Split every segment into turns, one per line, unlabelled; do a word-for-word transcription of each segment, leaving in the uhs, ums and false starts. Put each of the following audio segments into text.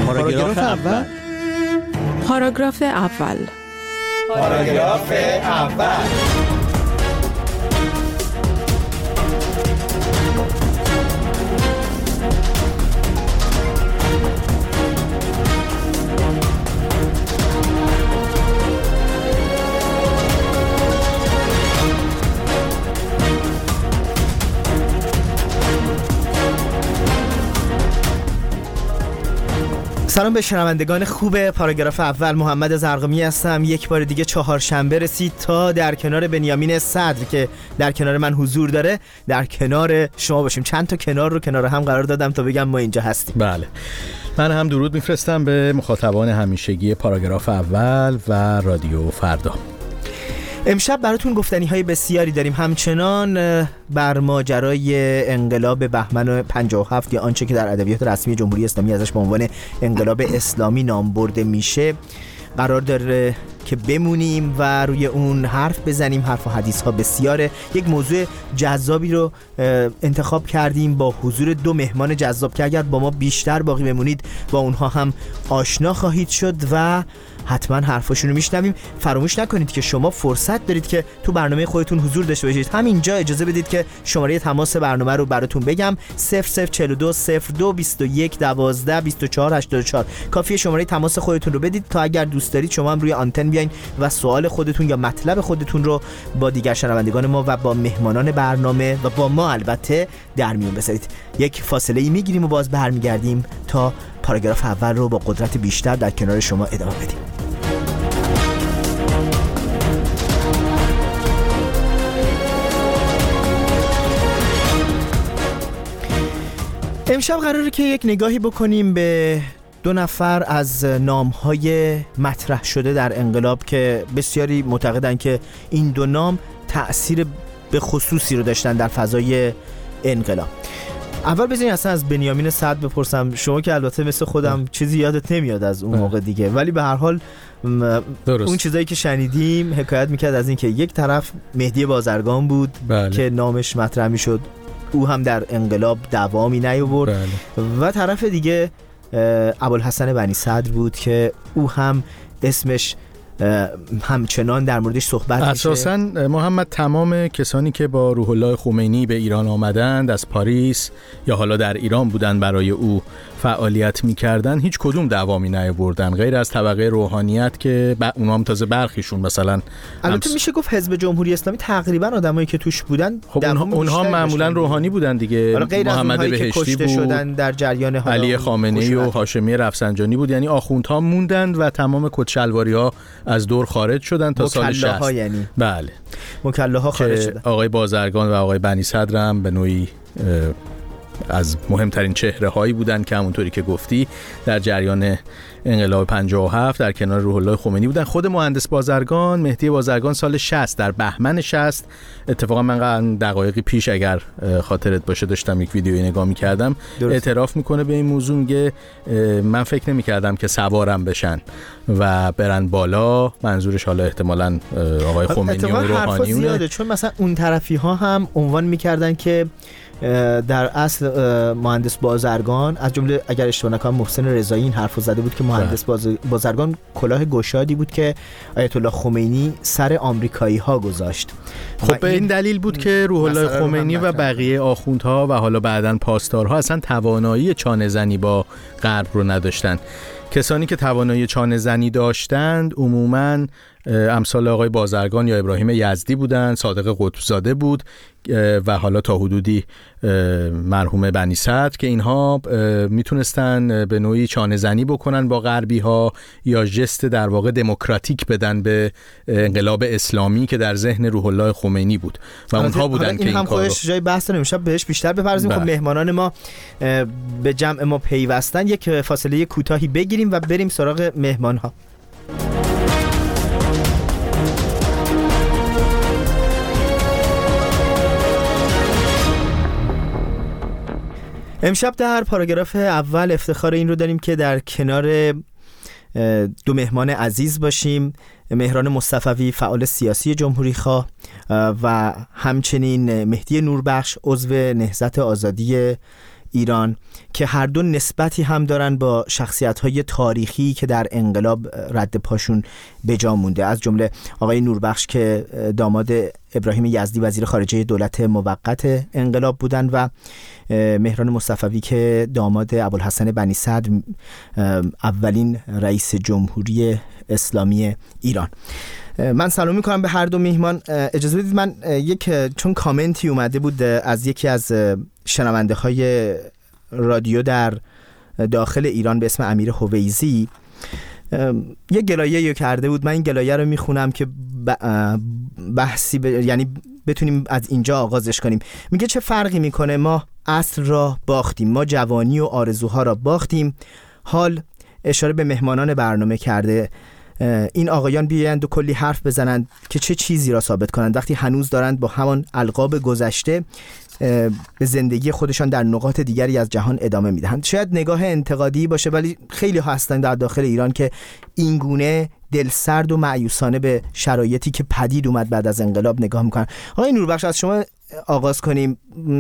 پاراگراف اول.
پاراگراف اول.
پاراگراف اول.
سلام به شنوندگان خوب پاراگراف اول. محمد زرقامی هستم. یک بار دیگه چهارشنبه رسید تا در کنار بنیامین صدر که در کنار من حضور داره در کنار شما باشیم. چند تا کنار رو کنار هم قرار دادم تا بگم ما اینجا هستیم.
بله، من هم درود میفرستم به مخاطبان همیشگی پاراگراف اول و رادیو فردا.
امشب براتون گفتنی های بسیاری داریم، همچنان بر ماجرای انقلاب بهمن پنجاه و هفت یا آنچه که در ادبیات رسمی جمهوری اسلامی ازش به عنوان انقلاب اسلامی نام برده میشه قرار داره که بمونیم و روی اون حرف بزنیم. حرف و حدیث ها بسیاره. یک موضوع جذابی رو انتخاب کردیم با حضور دو مهمان جذاب که اگر با ما بیشتر باقی بمونید با اونها هم آشنا خواهید شد و حتما حرفاشون رو میشنویم. فراموش نکنید که شما فرصت دارید که تو برنامه خودتون حضور داشته باشید. همینجا اجازه بدید که شماره تماس برنامه رو براتون بگم: صفر صفر چهل و دو صفر دو بیست و یک دوازده بیست و چهار هشتاد و چهار. کافیه شماره تماس خودتون رو بدید تا اگر دوست دارید شما هم روی آنتن بیاین و سوال خودتون یا مطلب خودتون رو با دیگر شنوندگان ما و با مهمانان برنامه و با ما البته در میون بذارید. یک فاصله ای میگیریم و باز برمیگردیم تا پاراگراف اول رو با قدرت بیشتر در کنار شما ادامه بدیم. امشب قراره که یک نگاهی بکنیم به دو نفر از نام‌های مطرح شده در انقلاب که بسیاری معتقدن که این دو نام تأثیر به خصوصی رو داشتن در فضای انقلاب. اول بزنین اصلا از بنیامین صدر بپرسم. شما که البته مثل خودم چیزی یادت نمیاد از اون موقع دیگه، ولی به هر حال درست. اون چیزایی که شنیدیم حکایت میکرد از این که یک طرف مهدی بازرگان بود بله. که نامش مطرح میشد، او هم در انقلاب دوامی نیاورد بله. و طرف دیگه ابوالحسن بنی صدر بود که او هم اسمش همچنان در موردش صحبت میشه.
اساساً محمد تمام کسانی که با روح الله خمینی به ایران آمدند از پاریس یا حالا در ایران بودن برای او فعالیت میکردن هیچ کدوم دوامی نیاوردن غیر از طبقه روحانیت که با اونها هم تازه برخیشون مثلا
البته میشه گفت حزب جمهوری اسلامی تقریبا آدمایی که توش بودن
خب اونها, اونها معمولا روحانی بودن دیگه.
محمد بهشتی بود شدن در جریان
علی خامنه‌ای و هاشمی رفسنجانی بود، یعنی آخوندها موندند و تمام کت‌شلواری‌ها از دور خارج شدن تا سال شصت.
یعنی
بله
مکله‌ها خارج شدن.
آقای بازرگان و آقای بنی صدر هم به نوعی از مهمترین چهره هایی بودن که همونطوری که گفتی در جریان انقلاب پنجاه و هفت در کنار روح الله خمینی بودن. خود مهندس بازرگان، مهدی بازرگان، سال شصت در بهمن شصت، اتفاقا من دقایقی پیش اگر خاطرت باشه داشتم یک ویدیویی نگاه می‌کردم، اعتراف میکنه به این موضوع، میگه من فکر نمی‌کردم که سوارم بشن و برن بالا. منظورش حالا احتمالاً آقای خمینی و روحانیونه،
چون مثلا اون طرفی ها هم عنوان می‌کردن که در اصل مهندس بازرگان، از جمله اگر اشتباه نکنم محسن رضایی این حرفو زده بود که مهندس بازرگان کلاه گشادی بود که آیت الله خمینی سر آمریکایی ها گذاشت.
خب به این دلیل بود که روح الله خمینی و بقیه آخوندها و حالا بعداً پاسدارها اصلا توانایی چانه زنی با غرب رو نداشتن. کسانی که توانایی چانه زنی داشتند عموماً امثال آقای بازرگان یا ابراهیم یزدی بودند، صادق قطبزاده بود و حالا تا حدودی مرحوم بنی صدر که اینها میتونستن به نوعی چانه زنی بکنن با غربی ها یا ژست در واقع دموکراتیک بدن به انقلاب اسلامی که در ذهن روح الله خمینی بود و اونها بودن این که این کارو.
خودش جای بحث داره، امشب بهش بیشتر بپردازیم. خب مهمانان ما به جمع ما پیوستن، یک فاصله کوتاهی بگیریم و بریم سراغ مهمان ها. امشب در پاراگراف اول افتخار این رو داریم که در کنار دو مهمان عزیز باشیم. مهران مصطفوی، فعال سیاسی جمهوری‌خواه، و همچنین مهدی نوربخش، عضو نهضت آزادی ایران که هر دو نسبتی هم دارن با شخصیت‌های تاریخی که در انقلاب رد پاشون به جا مونده، از جمله آقای نوربخش که داماد ابراهیم یزدی وزیر خارجه دولت موقت انقلاب بودن و مهران مصطفوی که داماد ابوالحسن بنی صدر اولین رئیس جمهوری اسلامی ایران. من سلام میکنم به هر دو میهمان. اجازه بدید من یک چون کامنتی اومده بود از یکی از شنونده های رادیو در داخل ایران به اسم امیر هویزی یک گلایه کرده بود. من این گلایه رو میخونم که بحثی ب... یعنی بتونیم از اینجا آغازش کنیم. میگه چه فرقی میکنه، ما عصر را باختیم، ما جوانی و آرزوها را باختیم. حال اشاره به مهمانان برنامه کرده این آقایان بیایند و کلی حرف بزنند که چه چیزی را ثابت کنند وقتی هنوز دارند با همان القاب گذشته به زندگی خودشان در نقاط دیگری از جهان ادامه میدهند. شاید نگاه انتقادی باشه ولی خیلی ها هستند در داخل ایران که این گونه دلسرد و مایوسانه به شرایطی که پدید اومد بعد از انقلاب نگاه میکنن. آقای نوربخش از شما آغاز کنیم.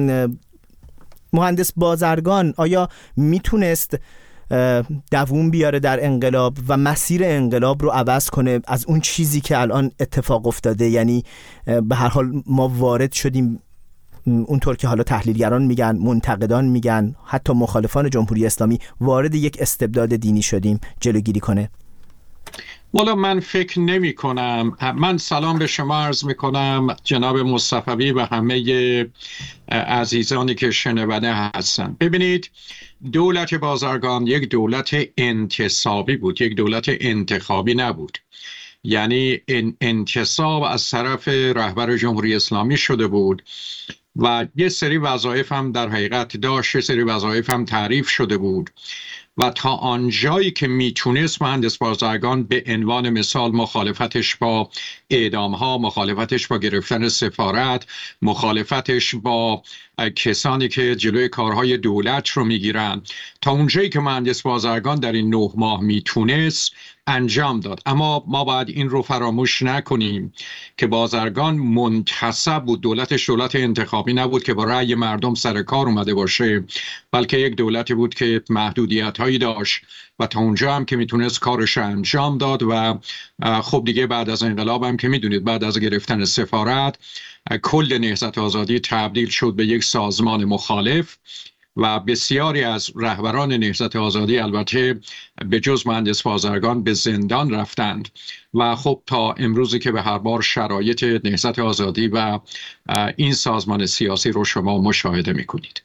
مهندس بازرگان آیا میتونست دووم بیاره در انقلاب و مسیر انقلاب رو عوض کنه از اون چیزی که الان اتفاق افتاده؟ یعنی به هر حال ما وارد شدیم، اونطور که حالا تحلیلگران میگن، منتقدان میگن، حتی مخالفان جمهوری اسلامی، وارد یک استبداد دینی شدیم، جلوگیری کنه؟
والا من فکر نمی کنم. من سلام به شما عرض می کنم جناب مصطفوی و همه عزیزانی که شنونده هستند. ببینید، دولت بازرگان یک دولت انتصابی بود، یک دولت انتخابی نبود. یعنی انتصاب از طرف رهبر جمهوری اسلامی شده بود و یه سری وظایف هم در حقیقت داشت، یه سری وظایف هم تعریف شده بود و تا آنجایی که میتونست مهندس بازرگان به عنوان مثال مخالفتش با اعدام‌ها، مخالفتش با گرفتن سفارت، مخالفتش با کسانی که جلوی کارهای دولت رو میگیرن، تا اونجایی که مهندس بازرگان در این نه ماه میتونست انجام داد. اما ما باید این رو فراموش نکنیم که بازرگان منتصب بود، دولتش دولت انتخابی نبود که با رأی مردم سر کار اومده باشه، بلکه یک دولتی بود که محدودیت هایی داشت و تا اونجا هم که میتونست کارش انجام داد. و خب دیگه بعد از انقلاب هم که میدونید بعد از گرفتن سفارت کل نهضت آزادی تبدیل شد به یک سازمان مخالف و بسیاری از رهبران نهضت آزادی البته به جز مهندس بازرگان به زندان رفتند و خب تا امروزی که به هر بار شرایط نهضت آزادی و این سازمان سیاسی رو شما مشاهده میکنید.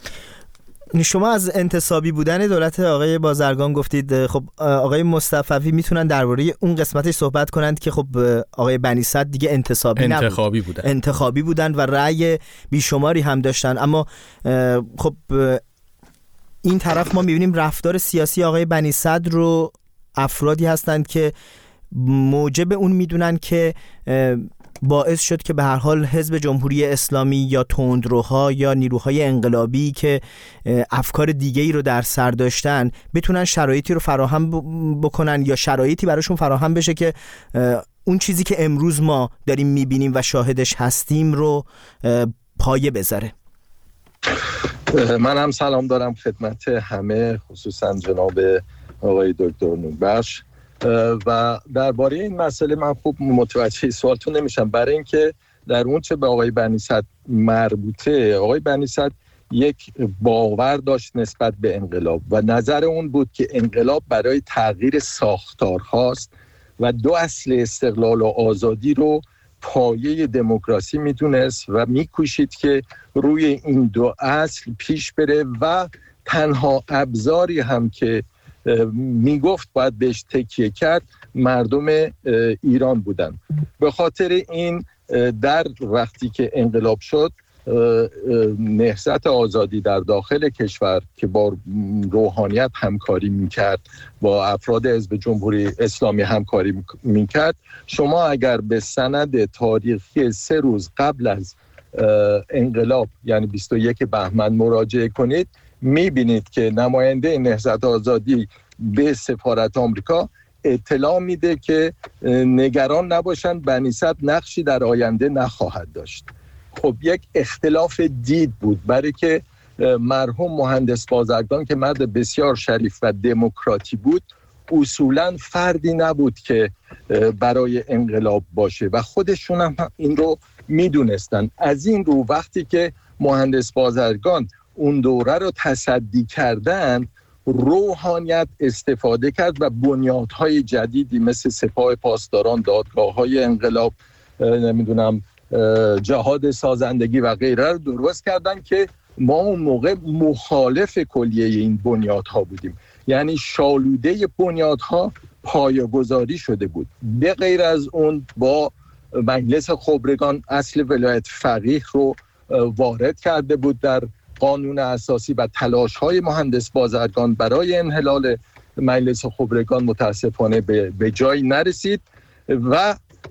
شما از انتصابی بودن دولت آقای بازرگان گفتید. خب آقای مصطفوی میتونن درباره اون قسمتش صحبت کنند که خب آقای بنی صدر دیگه انتصابی نبود،
انتخابی بودن
انتخابی بودن و رأی بیشماری هم داشتن. اما خب این طرف ما میبینیم رفتار سیاسی آقای بنی صدر رو افرادی هستند که موجب اون میدونن که باعث شد که به هر حال حزب جمهوری اسلامی یا تندروها یا نیروهای انقلابی که افکار دیگه‌ای رو در سر داشتن بتونن شرایطی رو فراهم بکنن یا شرایطی براشون فراهم بشه که اون چیزی که امروز ما داریم میبینیم و شاهدش هستیم رو پایه بذاره.
من هم سلام دارم خدمت همه، خصوصا جناب آقای دکتر نوربخش. و درباره این مسئله من خوب متوجه سوالتون نمیشم، برای اینکه در اون چه به آقای بنی صدر مربوطه، آقای بنی صدر یک باور داشت نسبت به انقلاب و نظر اون بود که انقلاب برای تغییر ساختارهاست و دو اصل استقلال و آزادی رو پایه دموکراسی میدونست و میکوشید که روی این دو اصل پیش بره و تنها ابزاری هم که میگفت باید بهش تکیه کرد مردم ایران بودن. به خاطر این در وقتی که انقلاب شد نهضت آزادی در داخل کشور که با روحانیت همکاری میکرد، با افراد حزب جمهوری اسلامی همکاری میکرد، شما اگر به سند تاریخی سه روز قبل از انقلاب یعنی بیست و یک بهمن مراجعه کنید میبینید که نماینده نهضت آزادی به سفارت آمریکا اطلاع میده که نگران نباشند بنی صدر نقشی در آینده نخواهد داشت. خب یک اختلاف دید بود، برای که مرحوم مهندس بازرگان که مرد بسیار شریف و دموکراتی بود، اصولاً فردی نبود که برای انقلاب باشه و خودشون هم این رو میدونستن. از این رو وقتی که مهندس بازرگان اون دوره رو تصدی کردن، روحانیت استفاده کرد و بنیادهای جدیدی مثل سپاه پاسداران، دادگاه‌های انقلاب، نمیدونم جهاد سازندگی و غیره رو درست کردن که ما اون موقع مخالف کلیه این بنیادها بودیم. یعنی شالوده بنیادها پایه‌گذاری شده بود. به غیر از اون با مجلس خبرگان اصل ولایت فقیه رو وارد کرده بود در قانون اساسی و تلاش‌های مهندس بازرگان برای انحلال مجلس خبرگان متاسفانه به, به جایی نرسید و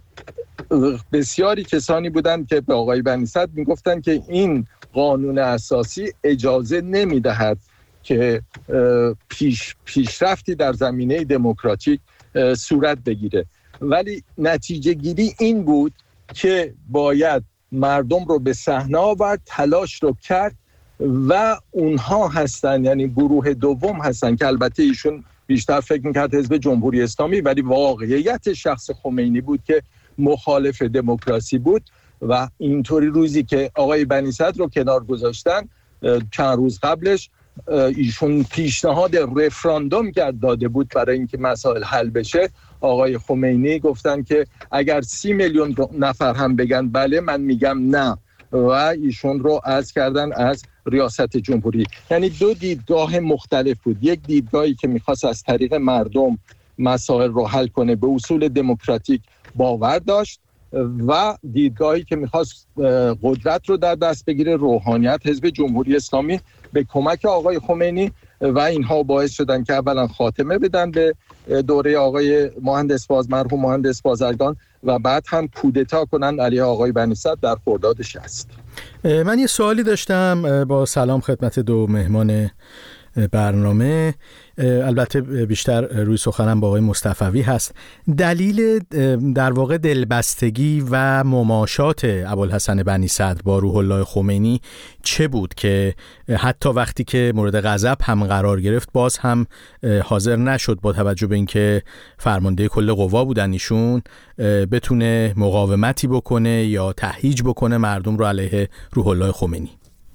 بسیاری کسانی بودند که به آقای بنی صدر میگفتند که این قانون اساسی اجازه نمیدهد که پیش پیشرفتی در زمینه دموکراتیک صورت بگیره. ولی نتیجه گیری این بود که باید مردم رو به صحنه آورد، تلاش رو کرد و اونها هستن، یعنی گروه دوم هستن که البته ایشون بیشتر فکر میکرد حزب جمهوری اسلامی، ولی واقعیت شخص خمینی بود که مخالف دموکراسی بود و اینطوری روزی که آقای بنی صدر رو کنار گذاشتن، چند روز قبلش ایشون پیشنهاد رفراندوم کرد داده بود برای اینکه مسائل حل بشه. آقای خمینی گفتن که اگر سی میلیون نفر هم بگن بله من میگم نه و ایشون رو عزل کردن از ریاست جمهوری. یعنی دو دیدگاه مختلف بود. یک دیدگاهی که میخواست از طریق مردم مسائل رو حل کنه، به اصول دموکراتیک باور داشت، و دیدگاهی که میخواست قدرت رو در دست بگیره، روحانیت حزب جمهوری اسلامی به کمک آقای خمینی، و اینها باعث شدن که اولا خاتمه بدن به دوره آقای مهندس باز مرحوم مهندس بازرگان و بعد هم کودتا کنن علیه آقای بنی صدر در خرداد شصت.
من یه سوالی داشتم با سلام خدمت دو مهمان برنامه، البته بیشتر روی سخنم با آقای مصطفوی هست. دلیل در واقع دلبستگی و مماشات ابوالحسن بنی صدر با روح الله خمینی چه بود که حتی وقتی که مورد غضب هم قرار گرفت باز هم حاضر نشد با توجه به اینکه فرمانده کل قوا بودن ایشون بتونه مقاومتی بکنه یا تهییج بکنه مردم رو علیه روح الله خمینی؟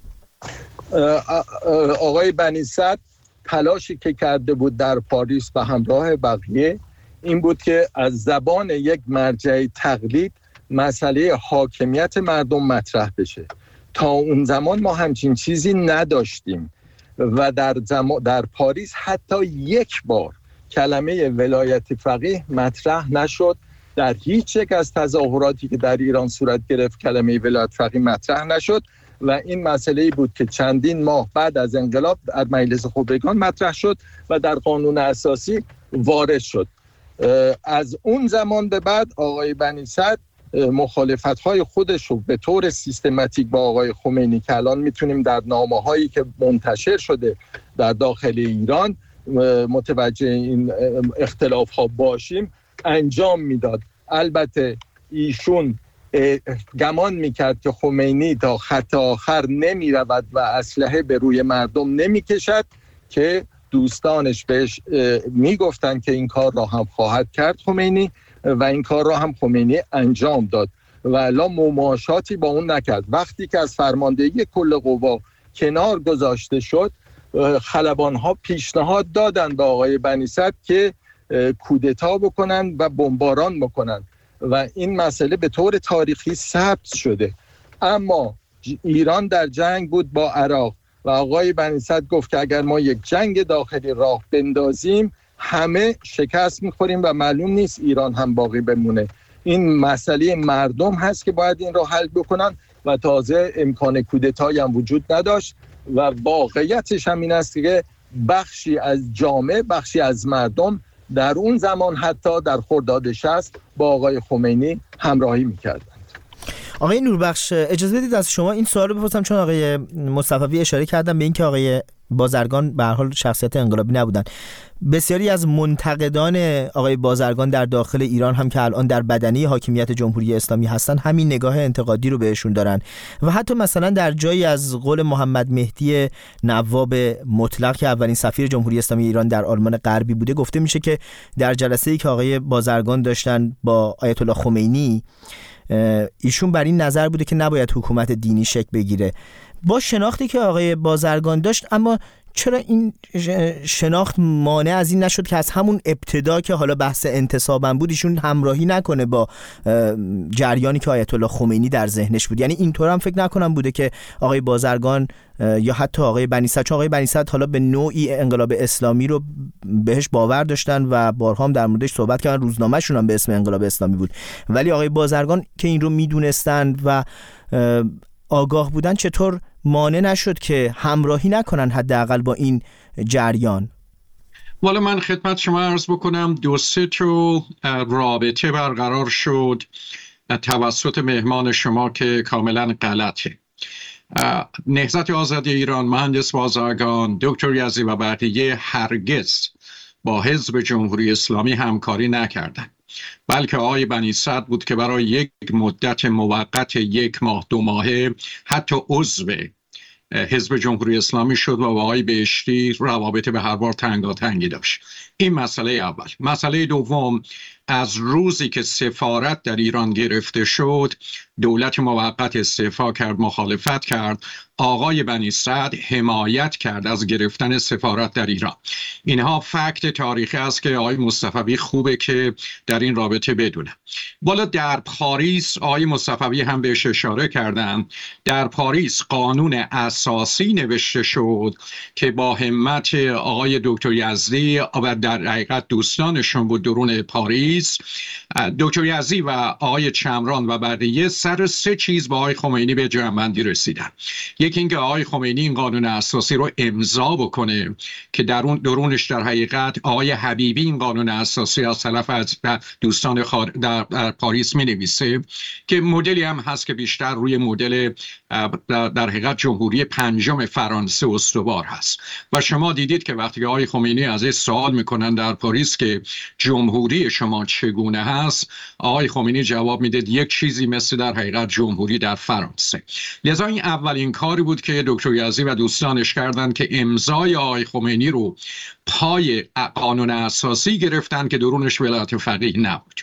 آقای بنی صدر تلاشی که کرده بود در پاریس به همراه بقیه این بود که از زبان یک مرجع تقلید مسئله حاکمیت مردم مطرح بشه. تا اون زمان ما همچین چیزی نداشتیم و در, زم... در پاریس حتی یک بار کلمه ولایت فقیه مطرح نشد. در هیچ یک از تظاهراتی که در ایران صورت گرفت کلمه ولایت فقیه مطرح نشد و این مسئله‌ای بود که چندین ماه بعد از انقلاب در مجلس خبرگان مطرح شد و در قانون اساسی وارد شد. از اون زمان به بعد آقای بنی صدر مخالفت‌های خودش رو به طور سیستماتیک با آقای خمینی که الان میتونیم در نامه‌هایی که منتشر شده در داخل ایران متوجه این اختلاف‌ها باشیم انجام میداد. البته ایشون گمان میکرد که خمینی تا خط آخر نمی رود و اسلحه به روی مردم نمی کشد که دوستانش بهش میگفتن که این کار را هم خواهد کرد خمینی و این کار را هم خمینی انجام داد و الا مماشاتی با اون نکرد. وقتی که از فرماندهی کل قوا کنار گذاشته شد، خلبانها پیشنهاد دادن به آقای بنی صدر که کودتا بکنن و بمباران بکنن و این مسئله به طور تاریخی ثبت شده. اما ایران در جنگ بود با عراق و آقای بنی صدر گفت که اگر ما یک جنگ داخلی راه بندازیم همه شکست میخوریم و معلوم نیست ایران هم باقی بمونه. این مسئله مردم هست که باید این را حل بکنن و تازه امکان کودتایی هم وجود نداشت و واقعیتش هم این است که بخشی از جامعه، بخشی از مردم در اون زمان حتی در خرداد شصت با آقای خمینی همراهی میکردند.
آقای نوربخش اجازه بدید از شما این سوال رو بپرسم، چون آقای مصطفی اشاره کردن به اینکه آقای بازرگان به هر حال شخصیت انقلابی نبودن. بسیاری از منتقدان آقای بازرگان در داخل ایران هم که الان در بدنه حاکمیت جمهوری اسلامی هستن همین نگاه انتقادی رو بهشون دارن و حتی مثلا در جایی از قول محمد مهدی نواب مطلق که اولین سفیر جمهوری اسلامی ایران در آلمان غربی بوده گفته میشه که در جلسه‌ای که آقای بازرگان داشتن با آیت الله خمینی ایشون بر این نظر بوده که نباید حکومت دینی شکل بگیره. با شناختی که آقای بازرگان داشت، اما چرا این شناخت مانع از این نشد که از همون ابتدا که حالا بحث انتصابم بود ایشون همراهی نکنه با جریانی که آیت الله خمینی در ذهنش بود؟ یعنی اینطور هم فکر نکنم بوده که آقای بازرگان یا حتی آقای بنی صدر، چون آقای بنی صدر حالا به نوعی انقلاب اسلامی رو بهش باور داشتن و بارها هم در موردش صحبت کردن، روزنامه‌شون هم به اسم انقلاب اسلامی بود، ولی آقای بازرگان که این رو میدونستند و آگاه بودن چطور مانع نشد که همراهی نکنن حداقل با این جریان؟
والا من خدمت شما عرض بکنم دو سه تا رابطه برقرار شد توسط مهمان شما که کاملا غلطه. نهضت آزادی ایران، مهندس بازرگان، دکتر یزدی و بقیه هرگز با حزب جمهوری اسلامی همکاری نکردند، بلکه آقای بنی صدر بود که برای یک مدت موقت یک ماه دو ماهه حتی عضو حزب جمهوری اسلامی شد و با آقای بهشتی روابط به هر بار تنگاتنگی داشت. این مسئله اول. مسئله دوم، از روزی که سفارت در ایران گرفته شد دولت موقت استعفا کرد، مخالفت کرد، آقای بنی صدر حمایت کرد از گرفتن سفارت در ایران. اینها فکت تاریخی است که آقای مصطفی خوبه که در این رابطه بدونه. بالا در پاریس آقای مصطفی هم بهش اشاره کردن، در پاریس قانون اساسی نوشته شد که با همت آقای دکتر یزدی و در حقیقت دوستانشون بود درون پاریس، دکتر یزدی و آقای چمران و بقیه سر سه چیز با آقای خمینی به جمع‌بندی رسیدن. یکی اینکه آقای خمینی این قانون اساسی رو امضا بکنه که در اون درونش در حقیقت آقای حبیبی این قانون اساسی از طرف از دوستان در, در پاریس می نویسه که مدلی هم هست که بیشتر روی مدل در حقیقت جمهوری پنجم فرانسه استوار هست. و شما دیدید که وقتی آقای خمینی از این سوال میکنن در پاریس که جمهوری شما چگونه هست، آقای خمینی جواب میده یک چیزی مثل در حقیقت جمهوری در فرانسه. لذا این اولین کاری بود که دکتر یزدی و دوستانش کردند که امضای آقای خمینی رو پای قانون اساسی گرفتن که درونش ولایت فقیه نبود.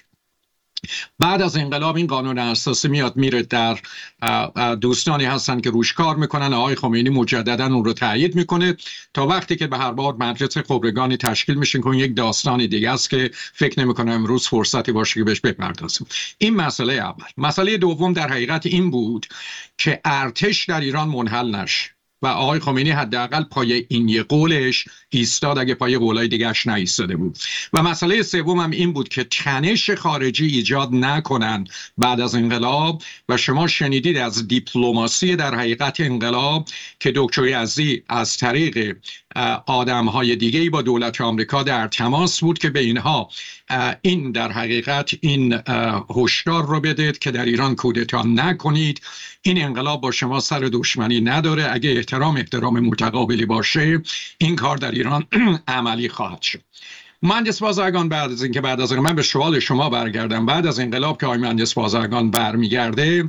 بعد از انقلاب این قانون اساسی میاد میره در دوستانی هستن که روش کار میکنن، آقای خمینی مجددا اون رو تایید میکنه تا وقتی که به هر بار مجلس خبرگانی تشکیل میشه که یک داستان دیگه است که فکر نمیکنم امروز فرصتی باشه که بهش بپردازیم. این مسئله اول. مسئله دوم در حقیقت این بود که ارتش در ایران منحل نشه و آقای خمینی حداقل پای این یه قولش ایستاد اگه پای قولای دیگه‌اش نایستاده بود. و مسئله سوم هم این بود که تنش خارجی ایجاد نکنن بعد از انقلاب. و شما شنیدید از دیپلماسی در حقیقت انقلاب که دکتر یزدی از طریق آدم‌های دیگه‌ای با دولت آمریکا در تماس بود که به اینها این در حقیقت این هشدار رو بدید که در ایران کودتا نکنید، این انقلاب با شما سر دشمنی نداره، اگه احترام احترام متقابلی باشه این کار در ایران عملی خواهد شد. مهندس بازرگان بعد از اینکه بعد از اینکه من به سوال شما برگردم، بعد از انقلاب که آقای مهندس بازرگان برمیگرده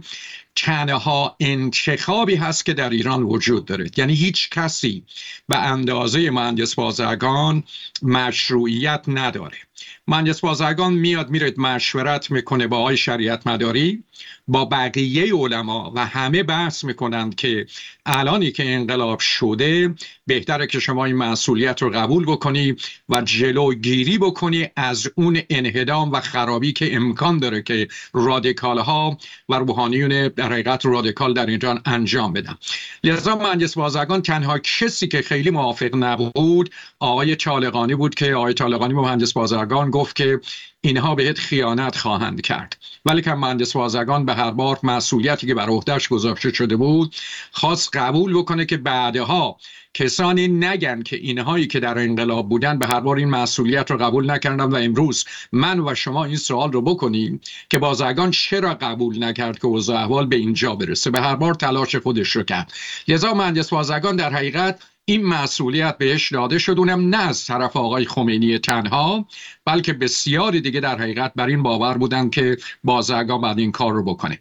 تنها انتخابی هست که در ایران وجود داره، یعنی هیچ کسی به اندازه مهندس بازرگان مشروعیت نداره. مهندس بازرگان میاد میره مشورت میکنه با آقای شریعت مداری، با بقیه علما و همه بحث میکنند که الانی که انقلاب شده بهتره که شما این مسئولیت رو قبول بکنی و جلوگیری بکنی از اون انهدام و خرابی که امکان داره که رادیکال ها و روحانیون در حقیقت رادیکال در ایران انجام بدن. لذا مهندس بازرگان تنها کسی که خیلی موافق نبود آقای طالقانی بود که آقای طالقانی با مهندس بازرگان گفت که اینها بهت خیانت خواهند کرد. ولی که مهندس بازرگان به هر بار مسئولیتی که بر عهده‌اش گذاشته شده بود خواست قبول بکنه که بعدها کسانی نگن که اینهایی که در انقلاب بودن به هر بار این مسئولیت رو قبول نکردن و امروز من و شما این سوال رو بکنیم که بازرگان چرا قبول نکرد که اوضاع احوال به اینجا برسه. به هر بار تلاش خودش رو کرد. لذا مهندس بازرگان در حقیقت این مسئولیت بهش داده شد، اونم نه از طرف آقای خمینی تنها، بلکه بسیاری دیگه در حقیقت بر این باور بودن که بازرگان باید این کار رو بکنه.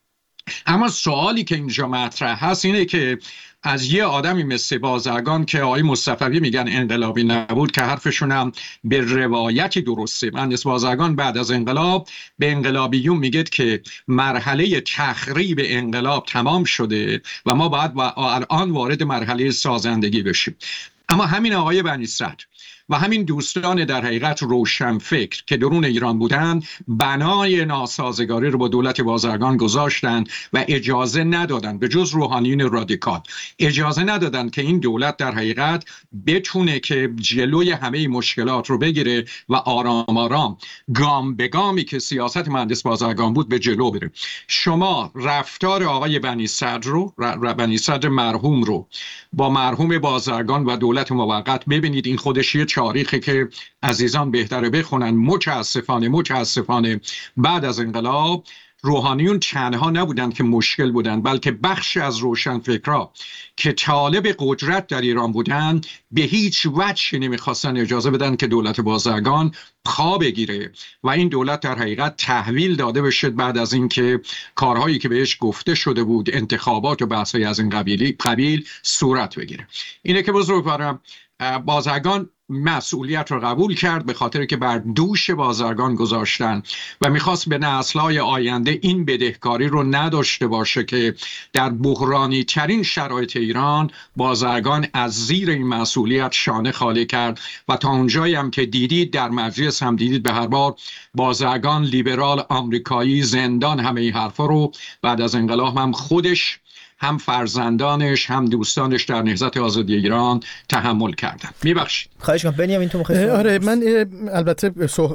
اما سوالی که اینجا مطرح هست اینه که از یه آدمی مثل بازرگان که آقای مصطفی میگن انقلابی نبود، که حرفشون هم به روایتی درسته. مهندس بازرگان بعد از انقلاب به انقلابیون میگه که مرحله تخریب انقلاب تمام شده و ما باید و الان وارد مرحله سازندگی بشیم. اما همین آقای بنی صدر و همین دوستان در حقیقت روشنفکر که درون ایران بودن بنای ناسازگاری رو با دولت بازرگان گذاشتن و اجازه ندادن، به جز روحانیون رادیکال اجازه ندادن که این دولت در حقیقت بتونه که جلوی همه مشکلات رو بگیره و آرام آرام گام به گامی که سیاست مهندس بازرگان بود به جلو بره. شما رفتار آقای بنی صدر رو بنی صدر مرحوم رو با مرحوم بازرگان و دولت موقت ببینید. این خودش یه تاریخی که عزیزان بهتره بخونن. متاسفانه متاسفانه بعد از انقلاب روحانیون تنها نبودند که مشکل بودند، بلکه بخش از روشنفکرها که طالب قدرت در ایران بودند به هیچ وجهی نمیخواستن اجازه بدن که دولت بازرگان پا بگیره و این دولت در حقیقت تحویل داده بشه بعد از اینکه کارهایی که بهش گفته شده بود، انتخابات و بحث‌های از این قبیلی قبیل صورت بگیره. اینه که بزرگوارم بازرگان مسئولیت رو قبول کرد، به خاطر که بر دوش بازرگان گذاشتن و میخواست به نسل‌های آینده این بدهکاری رو نداشته باشه که در بحرانی ترین شرایط ایران بازرگان از زیر این مسئولیت شانه خالی کرد و تا اونجایی هم که دیدید در مجلس هم دیدید به هر بار بازرگان لیبرال آمریکایی زندان همه این حرفا رو بعد از انقلاب هم خودش هم فرزندانش هم دوستانش در نهضت آزادی ایران تحمل کردن. میبخشید.
خواهش کنم بنیامین تو مختصر.
آره من البته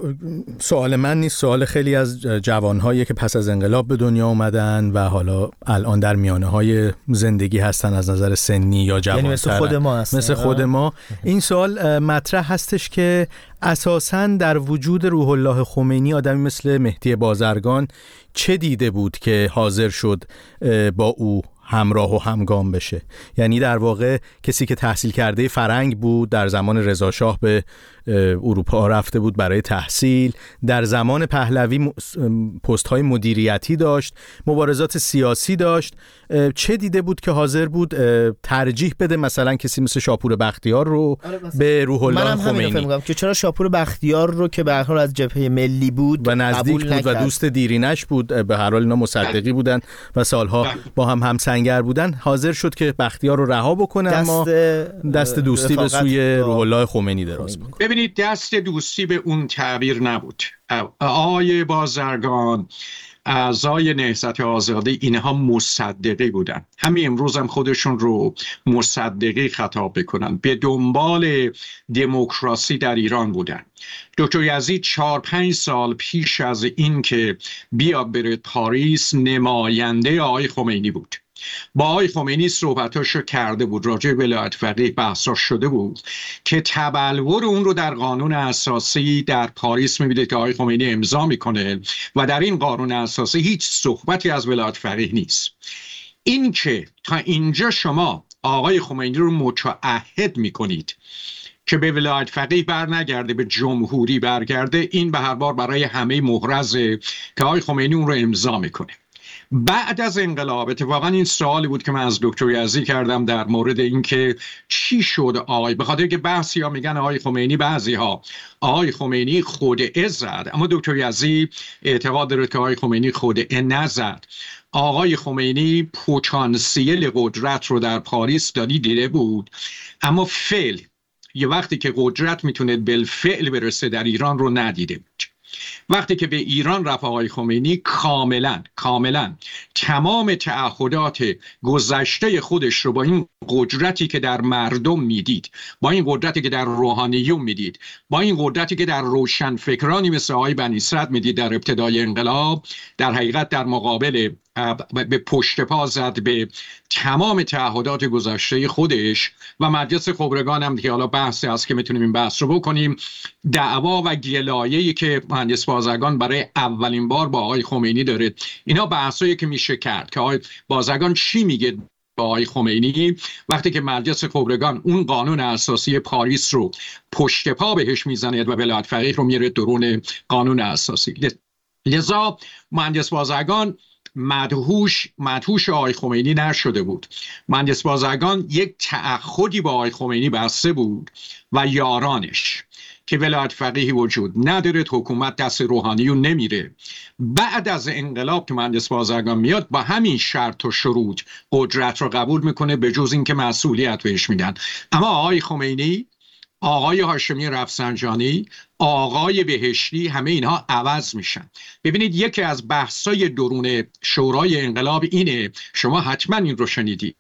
سوال من نیست، سوال خیلی از جوانهایی که پس از انقلاب به دنیا اومدن و حالا الان در میانه‌های زندگی هستن از نظر سنی یا جوان‌تر، یعنی
مثل خود ما هستن.
مثل خود ما. این سوال مطرح هستش که اساساً در وجود روح الله خمینی آدمی مثل مهدی بازرگان چه دیده بود که حاضر شد با او همراه و همگام بشه؟ یعنی در واقع کسی که تحصیل کرده فرنگ بود، در زمان رضا شاه به اروپا رفته بود برای تحصیل، در زمان پهلوی پست های مدیریتی داشت، مبارزات سیاسی داشت. چه دیده بود که حاضر بود ترجیح بده مثلا کسی مثل شاپور بختیار رو به روح الله خمینی؟
منم همین رو فهمیدم که چرا شاپور بختیار رو که به هر حال از جبهه ملی بود
و نزدیک بود و دوست دیرینش بود، به هر حال اینا مصدقی بودن و سالها با هم همسنگر بودن، حاضر شد که بختیار رو رها بکنه اما دست دوستی به سوی روح الله خمینی دراز بکنه.
ببینید دست دوستی به اون تعبیر نبود. آقای بازرگان، اعضای نهضت آزادی، اینها مصدقی بودن. همین امروز هم خودشون رو مصدقی خطاب بکنن. به دنبال دموکراسی در ایران بودن. دکتر یزید چهار پنج سال پیش از این که بیاد بره پاریس نماینده آقای خمینی بود. با آقای خمینی صحبتاشو کرده بود، راجع به ولایت فقیه بحثا شده بود که تبلور اون رو در قانون اساسی در پاریس می‌بینید که آقای خمینی امضا میکنه و در این قانون اساسی هیچ صحبتی از ولایت فقیه نیست. این که تا اینجا شما آقای خمینی رو متعهد میکنید که به ولایت فقیه بر نگرده، به جمهوری برگرده، این به هر بار برای همه محرزه که آقای خمینی اون رو امضا میکنه. بعد از انقلاب اتفاقا این سوالی بود که من از دکتر یزدی کردم در مورد اینکه چی شد آقای، به خاطر که بعضی ها میگن آقای خمینی، بعضی ها آقای خمینی خودعه زد، اما دکتر یزدی اعتقاد داره که آقای خمینی خودعه نزد. آقای خمینی پتانسیل قدرت رو در پاریس دادی دیده بود، اما فعل یه وقتی که قدرت میتونه بالفعل برسه در ایران رو ندیده بود. وقتی که به ایران رفت آقای خمینی کاملا کاملا تمام تعهدات گذشته خودش رو با این قدرتی که در مردم میدید، با این قدرتی که در روحانیون میدید، با این قدرتی که در روشنفکرانی مثل آقای بنی صدر میدید در ابتدای انقلاب، در حقیقت در مقابل به پشت پا زد به تمام تعهدات گذشته خودش. و مجلس خبرگان هم که حالا بحثی هست که میتونیم این بحث رو بکنیم، دعوا و گلایه‌ای که مهندس بازرگان برای اولین بار با آقای خمینی داره، اینا بحثایی که میشه کرد که آقای بازرگان چی میگه با آقای خمینی وقتی که مجلس خبرگان اون قانون اساسی پاریس رو پشت پا بهش میزنه و ولایت فقیه رو میره درون قانون اساسی. لذا مهندس بازرگان مدهوش مدهوش آقای خمینی نشده بود. مهندس بازرگان یک تعهدی با آقای خمینی بسته بود و یارانش که ولایت فقیهی وجود نداره، حکومت دست روحانیون نمیره. بعد از انقلاب که مهندس بازرگان میاد با همین شرط و شروط قدرت رو قبول میکنه، به جز این که مسئولیت بهش میدن. اما آقای خمینی، آقای هاشمی رفسنجانی، آقای بهشتی، همه اینها عوض میشن. ببینید یکی از بحثای درون شورای انقلاب اینه، شما حتما این رو شنیدید،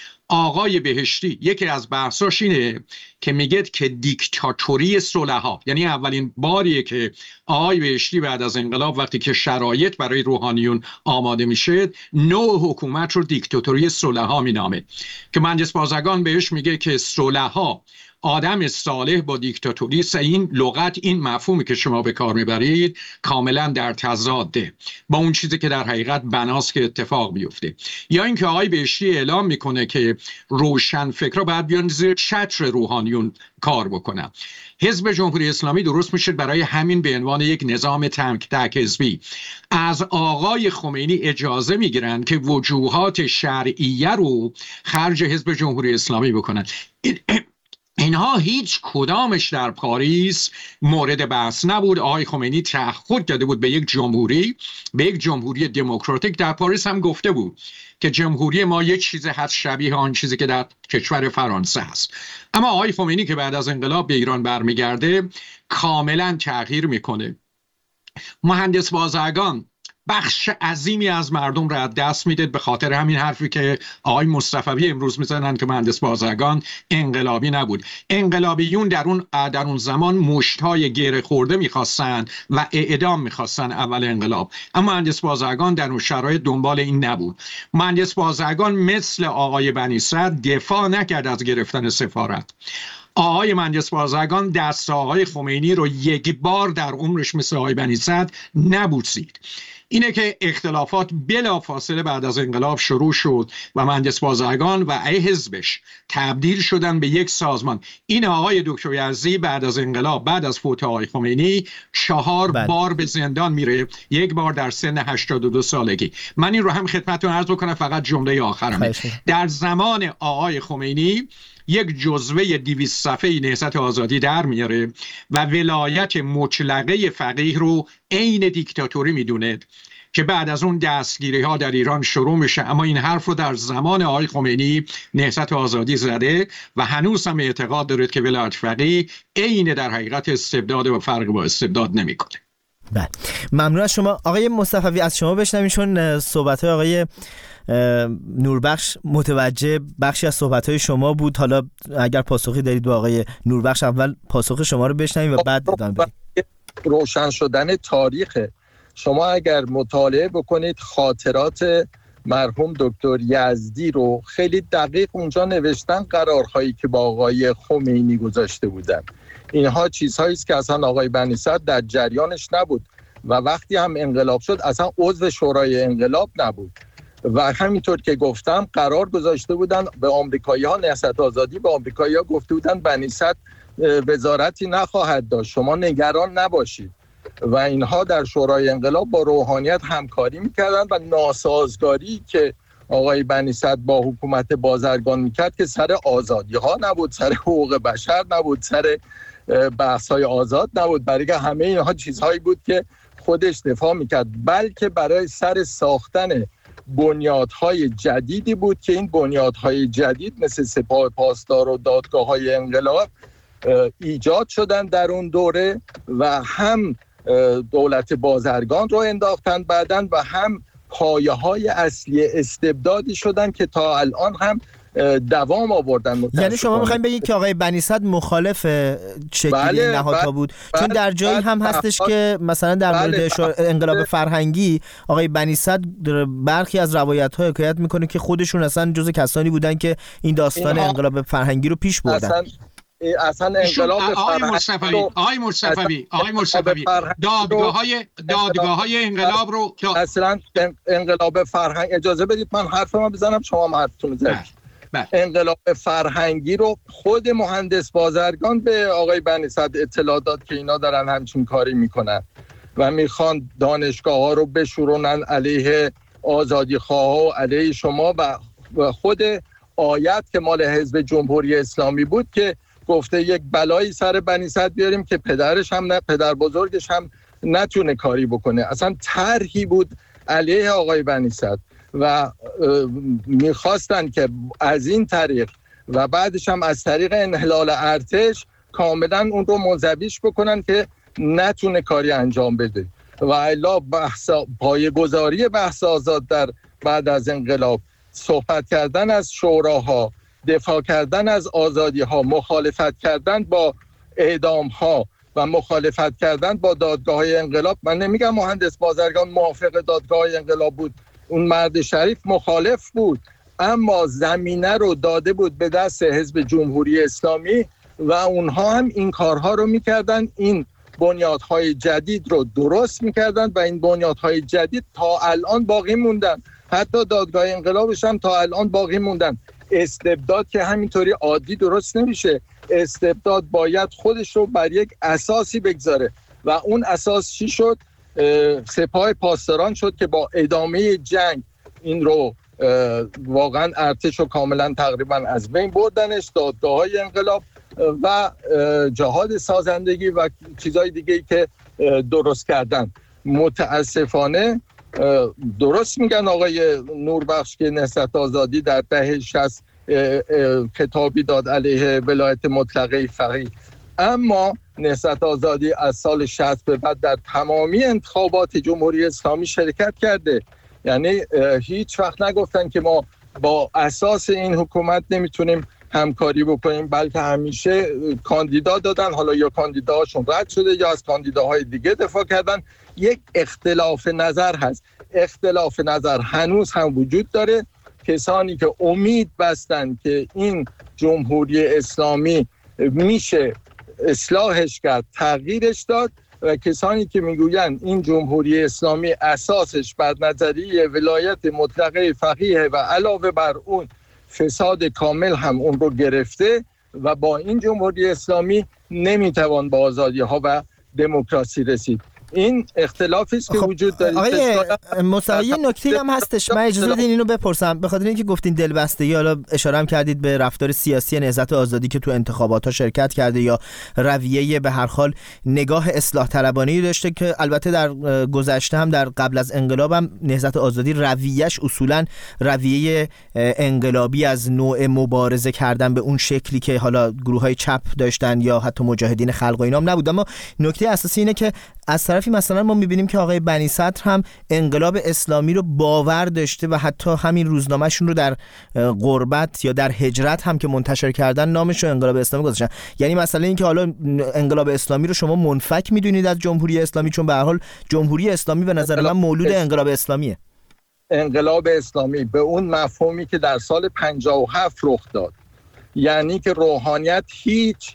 آقای بهشتی یکی از بحثاش اینه که میگه که دیکتاتوری صلحا، یعنی اولین باریه که آقای بهشتی بعد از انقلاب وقتی که شرایط برای روحانیون آماده میشه نوع حکومت رو دیکتاتوری صلحا مینامه، که مهندس بازرگان بهش میگه که صلحا آدم صالح با دیکتاتوری، این لغت، این مفهومی که شما به کار میبرید کاملا در تضاده با اون چیزی که در حقیقت بناست که اتفاق بیفته. یا اینکه آقای بهشتی اعلام میکنه که روشن فکرها باید بیان زیر چتر روحانیون کار بکنن. حزب جمهوری اسلامی درست میشه برای همین به عنوان یک نظام تک تک حزبی. از آقای خمینی اجازه میگیرن که وجوهات شرعیه رو خرج حزب جمهوری اسلامی بکنن. اینها هیچ کدامش در پاریس مورد بحث نبود. آقای خمینی تعهد داده بود به یک جمهوری، به یک جمهوری دموکراتیک. در پاریس هم گفته بود که جمهوری ما یک چیز هست شبیه آن چیزی که در کشور فرانسه هست. اما آقای خمینی که بعد از انقلاب به ایران برمیگرده کاملا تغییر میکنه. مهندس بازرگان بخش عظیمی از مردم را دست میدید به خاطر همین حرفی که آقای مصطفی امروز میزنن که مهندس بازرگان انقلابی نبود. انقلابیون در اون در اون زمان مشت‌های گره خورده میخواستن و اعدام میخواستن اول انقلاب، اما مهندس بازرگان در اون شرایط دنبال این نبود. مهندس بازرگان مثل آقای بنی صدر دفاع نکرد از گرفتن سفارت. آقای مهندس بازرگان دست آقای خمینی رو یک بار در عمرش مثل آقای بنی صدر نبوسید. اینه که اختلافات بلافاصله بعد از انقلاب شروع شد و مهندس بازرگان و ای حزبش تبدیل شدن به یک سازمان. این آقای دکتر یزدی بعد از انقلاب، بعد از فوت آقای خمینی، چهار بله. بار به زندان میره، یک بار در سن هشتاد و دو سالگی. من این رو هم خدمتتون عرض بکنم، فقط جمله آخرم. در زمان آقای خمینی یک جزوه دویست صفحه‌ای نهضت آزادی در میاره و ولایت مطلقه فقیه رو عین دیکتاتوری میدونه که بعد از اون دستگیری ها در ایران شروع میشه. اما این حرف رو در زمان آقای خمینی نهضت آزادی زده و هنوز هم اعتقاد داره که ولایت فقیه عین در حقیقت استبداد و فرق با استبداد نمیکنه.
بله، ممنون از شما آقای مصطفی. از شما بشنویم، چون صحبت‌های آقای نوربخش متوجه بخشی از صحبت‌های شما بود. حالا اگر پاسخی دارید با آقای نوربخش، اول پاسخ شما رو بشنویم و بعد ادامه بدیم.
روشن شدن تاریخ شما اگر مطالعه بکنید خاطرات مرحوم دکتر یزدی رو خیلی دقیق اونجا نوشتن، قرارهایی که با آقای خمینی گذاشته بودن. اینها چیزهایی است که اصلا آقای بنی صدر در جریانش نبود و وقتی هم انقلاب شد اصلا عضو شورای انقلاب نبود. و همینطور که گفتم قرار گذاشته بودن به آمریکایی‌ها، نهضت آزادی به آمریکایی‌ها گفته بودن بنی صدر وزارتی نخواهد داشت، شما نگران نباشید. و اینها در شورای انقلاب با روحانیت همکاری میکردن و ناسازگاری که آقای بنی صدر با حکومت بازرگان میکرد که سر آزادی ها نبود، سر حقوق بشر نبود، سر بحث های آزاد نبود، برای همه اینها چیزهایی بود که خودش دفاع میکرد، بلکه برای سر ساختن بنیادهای جدیدی بود که این بنیادهای جدید مثل سپاه پاسدار و دادگاه‌های انقلاب ایجاد شدن در اون دوره و هم دولت بازرگان رو انداختن بعدن و هم پایه های اصلی استبدادی شدن که تا الان هم دوام آوردن.
یعنی شما میخواین بگید که آقای بنی صدر مخالف شکلی بله، نهادها بله، بود بله، چون در جایی بله، هم هستش بله، که مثلا در مورد بله، انقلاب بله، فرهنگی آقای بنی صدر برخی از روایت‌ها حکایت میکنه که خودشون اصلا جزو کسانی بودن که این داستان انقلاب فرهنگی رو پیش بردن.
اصلا اصلا انقلاب
آقای مصطفی آقای مصطفی آقای مصطفی دادگاه‌های دادگاه‌های انقلاب رو که
اصلا انقلاب فرهنگ، اجازه بدید من حرفمو بزنم شما حرفتون بزنید. انقلاب فرهنگی رو خود مهندس بازرگان به آقای بنی صدر اطلاع داد که اینا دارن همچین کاری میکنن و میخوان دانشگاه‌ها رو بشورونن علیه آزادیخواها و علیه شما و خود آیت که مال حزب جمهوری اسلامی بود که گفته یک بلایی سر بنی صدر بیاریم که پدرش هم نه پدر بزرگش هم نتونه کاری بکنه. اصلا طرحی بود علیه آقای بنی صدر و میخواستن که از این طریق و بعدش هم از طریق انحلال ارتش کاملا اون رو منزویش بکنن که نتونه کاری انجام بده و الا بحث پایه‌گذاری بحث آزاد در بعد از انقلاب، صحبت کردن از شوراها، دفاع کردن از آزادی ها، مخالفت کردن با اعدام ها و مخالفت کردن با دادگاه های انقلاب. من نمیگم مهندس بازرگان موافق دادگاه های انقلاب بود، اون مرد شریف مخالف بود، اما زمینه رو داده بود به دست حزب جمهوری اسلامی و اونها هم این کارها رو میکردن، این بنیادهای جدید رو درست میکردن و این بنیادهای جدید تا الان باقی موندن، حتی دادگاه انقلابش هم تا الان باقی موندن. استبداد که همینطوری عادی درست نمیشه، استبداد باید خودش رو بر یک اساسی بگذاره و اون اساس چی شد؟ سپاه پاسداران شد که با ادامه جنگ این رو واقعا ارتش رو کاملا تقریبا از بین بردنش، دادگاه‌های انقلاب و جهاد سازندگی و چیزهای دیگه‌ای که درست کردن. متاسفانه درست میگن آقای نوربخش که نهضت آزادی در دهه شصت کتابی داد علیه ولایت مطلقه فقیه، اما نهضت آزادی از سال شصت به بعد در تمامی انتخابات جمهوری اسلامی شرکت کرده. یعنی هیچ وقت نگفتن که ما با اساس این حکومت نمیتونیم همکاری بکنیم، بلکه همیشه کاندیدا دادن، حالا یا کاندیداهاشون رد شده یا از کاندیداهای دیگه دفاع کردن. یک اختلاف نظر هست، اختلاف نظر هنوز هم وجود داره. کسانی که امید بستن که این جمهوری اسلامی میشه اصلاحش کرد، تغییرش داد، و کسانی که میگوین این جمهوری اسلامی اساسش بر نظریه ولایت مطلقه فقیه و علاوه بر اون فساد کامل هم اون رو گرفته و با این جمهوری اسلامی نمیتوان به آزادی ها و دموکراسی رسید. این اختلافی است که
خب
وجود داره.
آقای مصطفی نکته هم هستش، من اجازه بدین اینو بپرسم، به خاطر اینکه گفتین دلبستگی، حالا اشاره هم کردید به رفتار سیاسی نهضت آزادی که تو انتخابات ها شرکت کرده یا رویه به هر حال نگاه اصلاح طلبانه‌ای داشته که البته در گذشته هم در قبل از انقلاب هم نهضت آزادی رویه‌اش اصولا رویه انقلابی از نوع مبارزه کردن به اون شکلی که حالا گروه‌های چپ داشتن یا حتی مجاهدین خلق و اینام نبود. اما نکته اساسی اینه که از طرفی مثلا ما می‌بینیم که آقای بنی صدر هم انقلاب اسلامی رو باور داشته و حتی همین روزنامه‌شون رو در غربت یا در هجرت هم که منتشر کردن نامش رو انقلاب اسلامی گذاشتن. یعنی مثلا این که حالا انقلاب اسلامی رو شما منفک می‌دونید از جمهوری اسلامی، چون به هر حال جمهوری اسلامی به نظر من مولود انقلاب اسلامیه.
انقلاب اسلامی به اون مفهومی که در سال پنجاه و هفت رخ داد، یعنی که روحانیت هیچ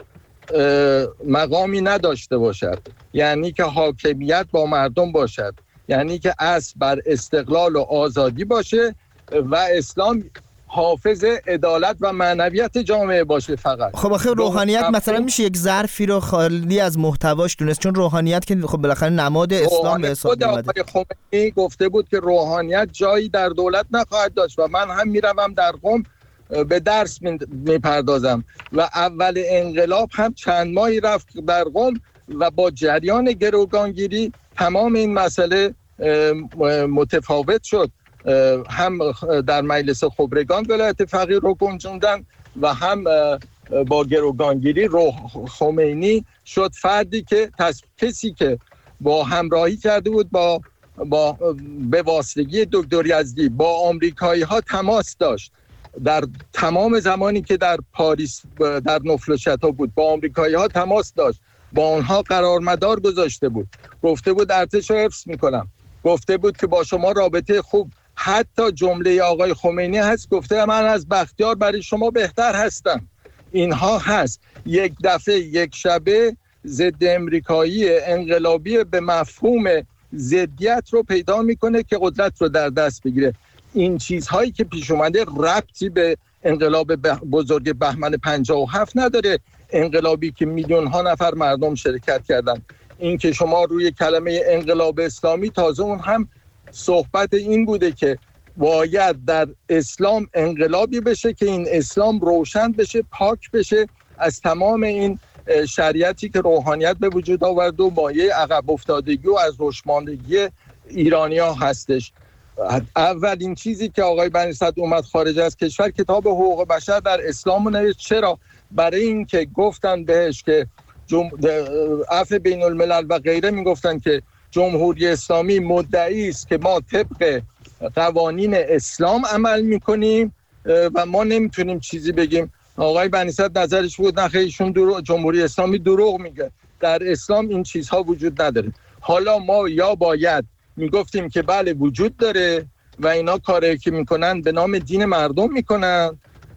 مقامی نداشته باشد، یعنی که حاکمیت با مردم باشد، یعنی که اصل بر استقلال و آزادی باشه و اسلام حافظ عدالت و معنویت جامعه باشه فقط.
خب آخه روحانیت مثلا میشه یک ظرفی رو خالی از محتواش دونست، چون روحانیت که خب بالاخره نماد اسلام به حساب میاد.
آقای خمینی گفته بود که روحانیت جایی در دولت نخواهد داشت و من هم میروم در قم به درس میپردازم و اول انقلاب هم چند ماهی رفت در قم و با جریان گروگانگیری تمام این مسئله متفاوت شد. هم در مجلس خبرگان ولایت فقیه رو گنجوندن و هم با گروگانگیری روح خمینی شد فردی که کسی که با همراهی کرده بود با با به واسطگی دکتر یزدی با آمریکایی ها تماس داشت. در تمام زمانی که در پاریس در نفل و شتا بود با آمریکایی ها تماس داشت، با اونها قرارمدار گذاشته بود، گفته بود ارتش رو حفظ میکنم، گفته بود که با شما رابطه خوب. حتی جمله آقای خمینی هست گفته من از بختیار برای شما بهتر هستم. اینها هست. یک دفعه یک شبه ضد امریکایی انقلابی به مفهوم ضدیت رو پیدا میکنه که قدرت رو در دست بگیره. این چیزهایی که پیش اومده ربطی به انقلاب بزرگ بهمن پنجاه و هفت نداره، انقلابی که میلیون ها نفر مردم شرکت کردن. این که شما روی کلمه انقلاب اسلامی، تازه اون هم صحبت این بوده که باید در اسلام انقلابی بشه که این اسلام روشن بشه، پاک بشه از تمام این شریعتی که روحانیت به وجود آورد و مایه عقب افتادگی و از روشماندگی ایرانی‌ها هستش. اولین چیزی که آقای بنی صدر اومد خارج از کشور کتاب حقوق بشر در اسلام رو نوشت. چرا؟ برای این که گفتن بهش که جم... عفو بین الملل و غیره میگفتن که جمهوری اسلامی مدعی است که ما طبق قوانین اسلام عمل میکنیم و ما نمیتونیم چیزی بگیم. آقای بنی صدر نظرش بود نه خیلیشون دروغ، جمهوری اسلامی دروغ میگه، در اسلام این چیزها وجود نداره. حالا ما یا باید میگفتیم که بله وجود داره و اینا کاری که میکنن به نام دین مردم میکنن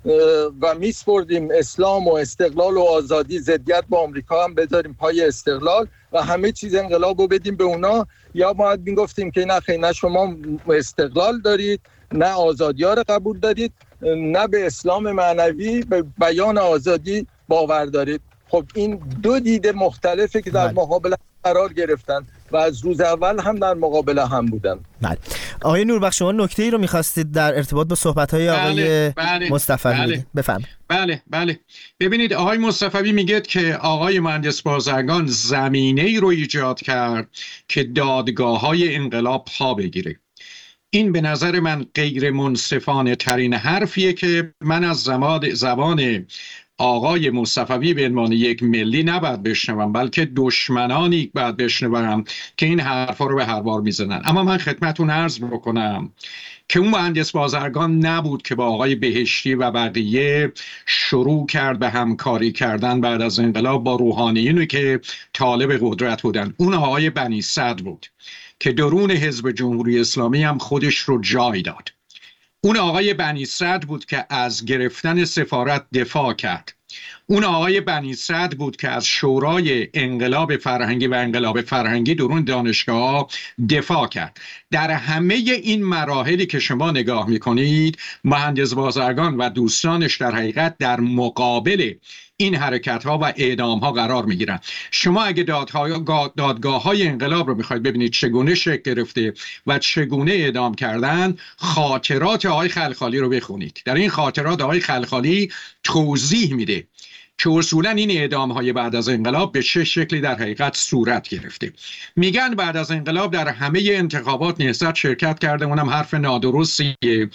و میسپردیم اسلام و استقلال و آزادی، ضدیت با آمریکا هم بذاریم پای استقلال و همه چیز انقلاب رو بدیم به اونا، یا باید میگفتیم که نه خیلی نه شما استقلال دارید، نه آزادی ها رو قبول دارید، نه به اسلام معنوی به بیان آزادی باور دارید. خب این دو دید مختلفه که در مقابل قرار گرفتن و از روز اول هم در مقابل هم بودن.
بله. آقای نوربخش شما نکته‌ای رو می‌خواستید در ارتباط با صحبت‌های آقای
بله، بله،
مصطفی
بله.
بفرمایید.
بله بله ببینید آقای مصطفی میگه که آقای مهندس بازرگان زمینه‌ای رو ایجاد کرد که دادگاه‌های انقلاب پا بگیره. این به نظر من غیر منصفانه ترین حرفیه که من از زمان زبان آقای مصطفی به عنوان یک ملی نباید بشنوم، بلکه دشمنانی باید بشنوم که این حرفا رو به هر بار میزنن. اما من خدمتتون عرض بکنم که اون مهندس بازرگان نبود که با آقای بهشتی و بقیه شروع کرد به همکاری کردن بعد از انقلاب با روحانیونی که طالب قدرت بودن. اون آقای بنی صدر بود که درون حزب جمهوری اسلامی هم خودش رو جای داد. اون آقای بنی صدر بود که از گرفتن سفارت دفاع کرد. اون آقای بنی صدر بود که از شورای انقلاب فرهنگی و انقلاب فرهنگی درون دانشگاه دفاع کرد. در همه این مراحلی که شما نگاه میکنید مهندس بازرگان و دوستانش در حقیقت در مقابل این حرکت ها و اعدام ها قرار می گیرن. شما اگه دادگاه های انقلاب رو میخواید ببینید چگونه شکل گرفته و چگونه اعدام کردن، خاطرات آقای خلخالی رو بخونید. در این خاطرات آقای خلخالی توضیح میده که اصولا این اعدام های بعد از انقلاب به چه شکلی در حقیقت صورت گرفته. میگن بعد از انقلاب در همه انتخابات نهضت شرکت کرده، اونم حرف نادرستیه.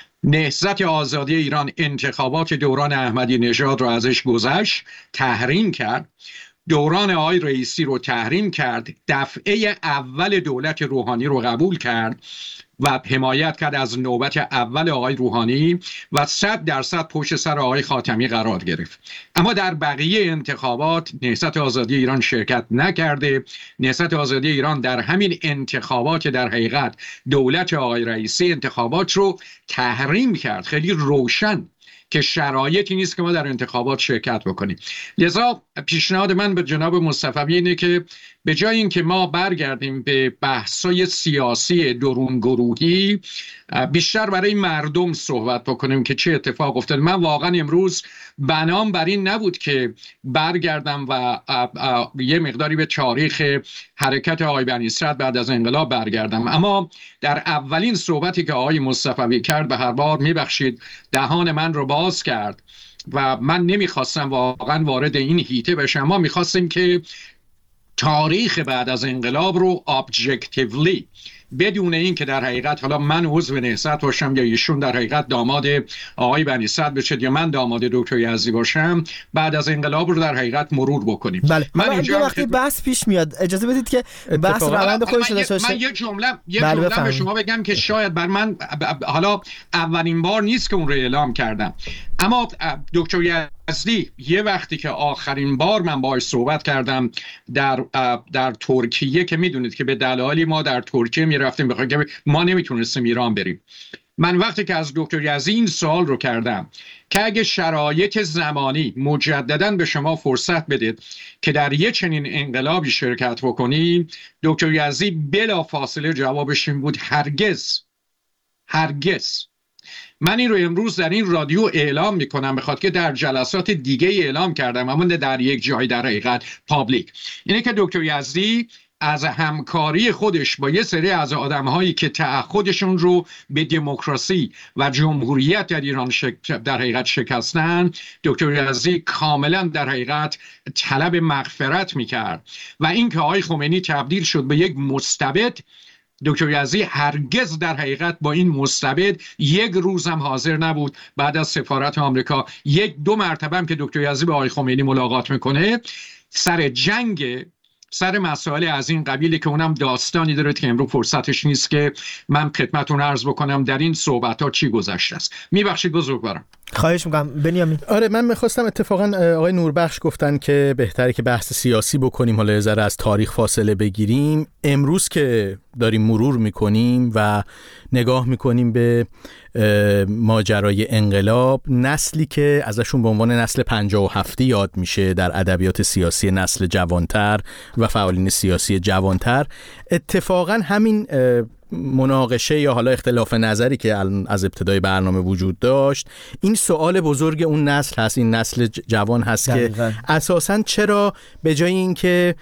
نهضت آزادی ایران انتخابات دوران احمدی نژاد رو ازش گذشت، تحریم کرد، دوران آقای رئیسی رو تحریم کرد، دفعه اول دولت روحانی رو قبول کرد و حمایت کرد از نوبت اول آقای روحانی و صد درصد پشت سر آقای خاتمی قرار گرفت. اما در بقیه انتخابات نهضت آزادی ایران شرکت نکرده. نهضت آزادی ایران در همین انتخابات در حقیقت دولت آقای رئیسی انتخابات رو تحریم کرد. خیلی روشن که شرایطی نیست که ما در انتخابات شرکت بکنیم. لذا پیشنهاد من به جناب مصطفی اینه که به جای اینکه ما برگردیم به بحث‌های سیاسی درون گروهی، بیشتر برای مردم صحبت بکنیم که چه اتفاق افتاد. من واقعا امروز بنام بر این نبود که برگردم و ا ا یه مقداری به تاریخ حرکت آقای بنی صدر بعد از انقلاب برگردم، اما در اولین صحبتی که آقای مصطفی کرد به هر بار میبخشید دهان من رو باز کرد و من نمیخواستم واقعا وارد این هیته بشم. ما میخواستیم که تاریخ بعد از انقلاب رو ابجکتیولی بدون این که در حقیقت حالا من عضو نهضت باشم یا ایشون در حقیقت داماد آقای بنی صدر بشه یا من داماد دکتر یزدی باشم، بعد از انقلاب رو در حقیقت مرور بکنیم.
بله.
من
اینجا وقتی خد... بحث پیش میاد اجازه بدید که بحث روند خودش رو داشته باشه.
من یه جمله یه بله جمله به شما بگم که شاید بر من حالا اولین بار نیست که اون رو اعلام کردم، اما دکتر یزدی یه وقتی که آخرین بار من باهاش صحبت کردم در در ترکیه که میدونید که به دلایلی ما در ترکیه میرفتیم بخاطر که ما نمیتونستیم ایران بریم، من وقتی که از دکتر یزدی این سوال رو کردم که اگه شرایط زمانی مجدداً به شما فرصت بده که در یه چنین انقلابی شرکت بکنی، دکتر یزدی بلا فاصله جوابش این بود هرگز هرگز. من این رو امروز در این رادیو اعلام میکنم بخاطر که در جلسات دیگه اعلام کردم اما در یک جای در حقیقت پابلیک، اینه که دکتر یزدی از همکاری خودش با یه سری از آدم‌هایی که تعهدشون رو به دموکراسی و جمهوریت در ایران شک... در حقیقت شکستن، دکتر یزدی کاملا در حقیقت طلب مغفرت میکرد و این که آقای خمینی تبدیل شد به یک مستبد، دکتر یزدی هرگز در حقیقت با این مستبد یک روز هم حاضر نبود. بعد از سفارت آمریکا یک دو مرتبه هم که دکتر یزدی با آقای خمینی ملاقات میکنه سر جنگ، سر مسائل از این قبیلی که اونم داستانی داره که امروز فرصتش نیست که من خدمتتون عرض بکنم در این صحبت‌ها چی گذشته است. میبخشید بزرگوارم.
خواهش میکنم بنیامین.
آره من میخواستم اتفاقا آقای نوربخش گفتن که بهتره که بحث سیاسی بکنیم، حالا ذره از تاریخ فاصله بگیریم. امروز که داریم مرور میکنیم و نگاه میکنیم به ماجرای انقلاب، نسلی که ازشون به عنوان نسل پنجاه و هفت یاد میشه در ادبیات سیاسی، نسل جوانتر و فعالین سیاسی جوانتر، اتفاقا همین مناقشه یا حالا اختلاف نظری که از ابتدای برنامه وجود داشت، این سوال بزرگ اون نسل هست، این نسل جوان هست دقیقا. که اساساً چرا به جای اینکه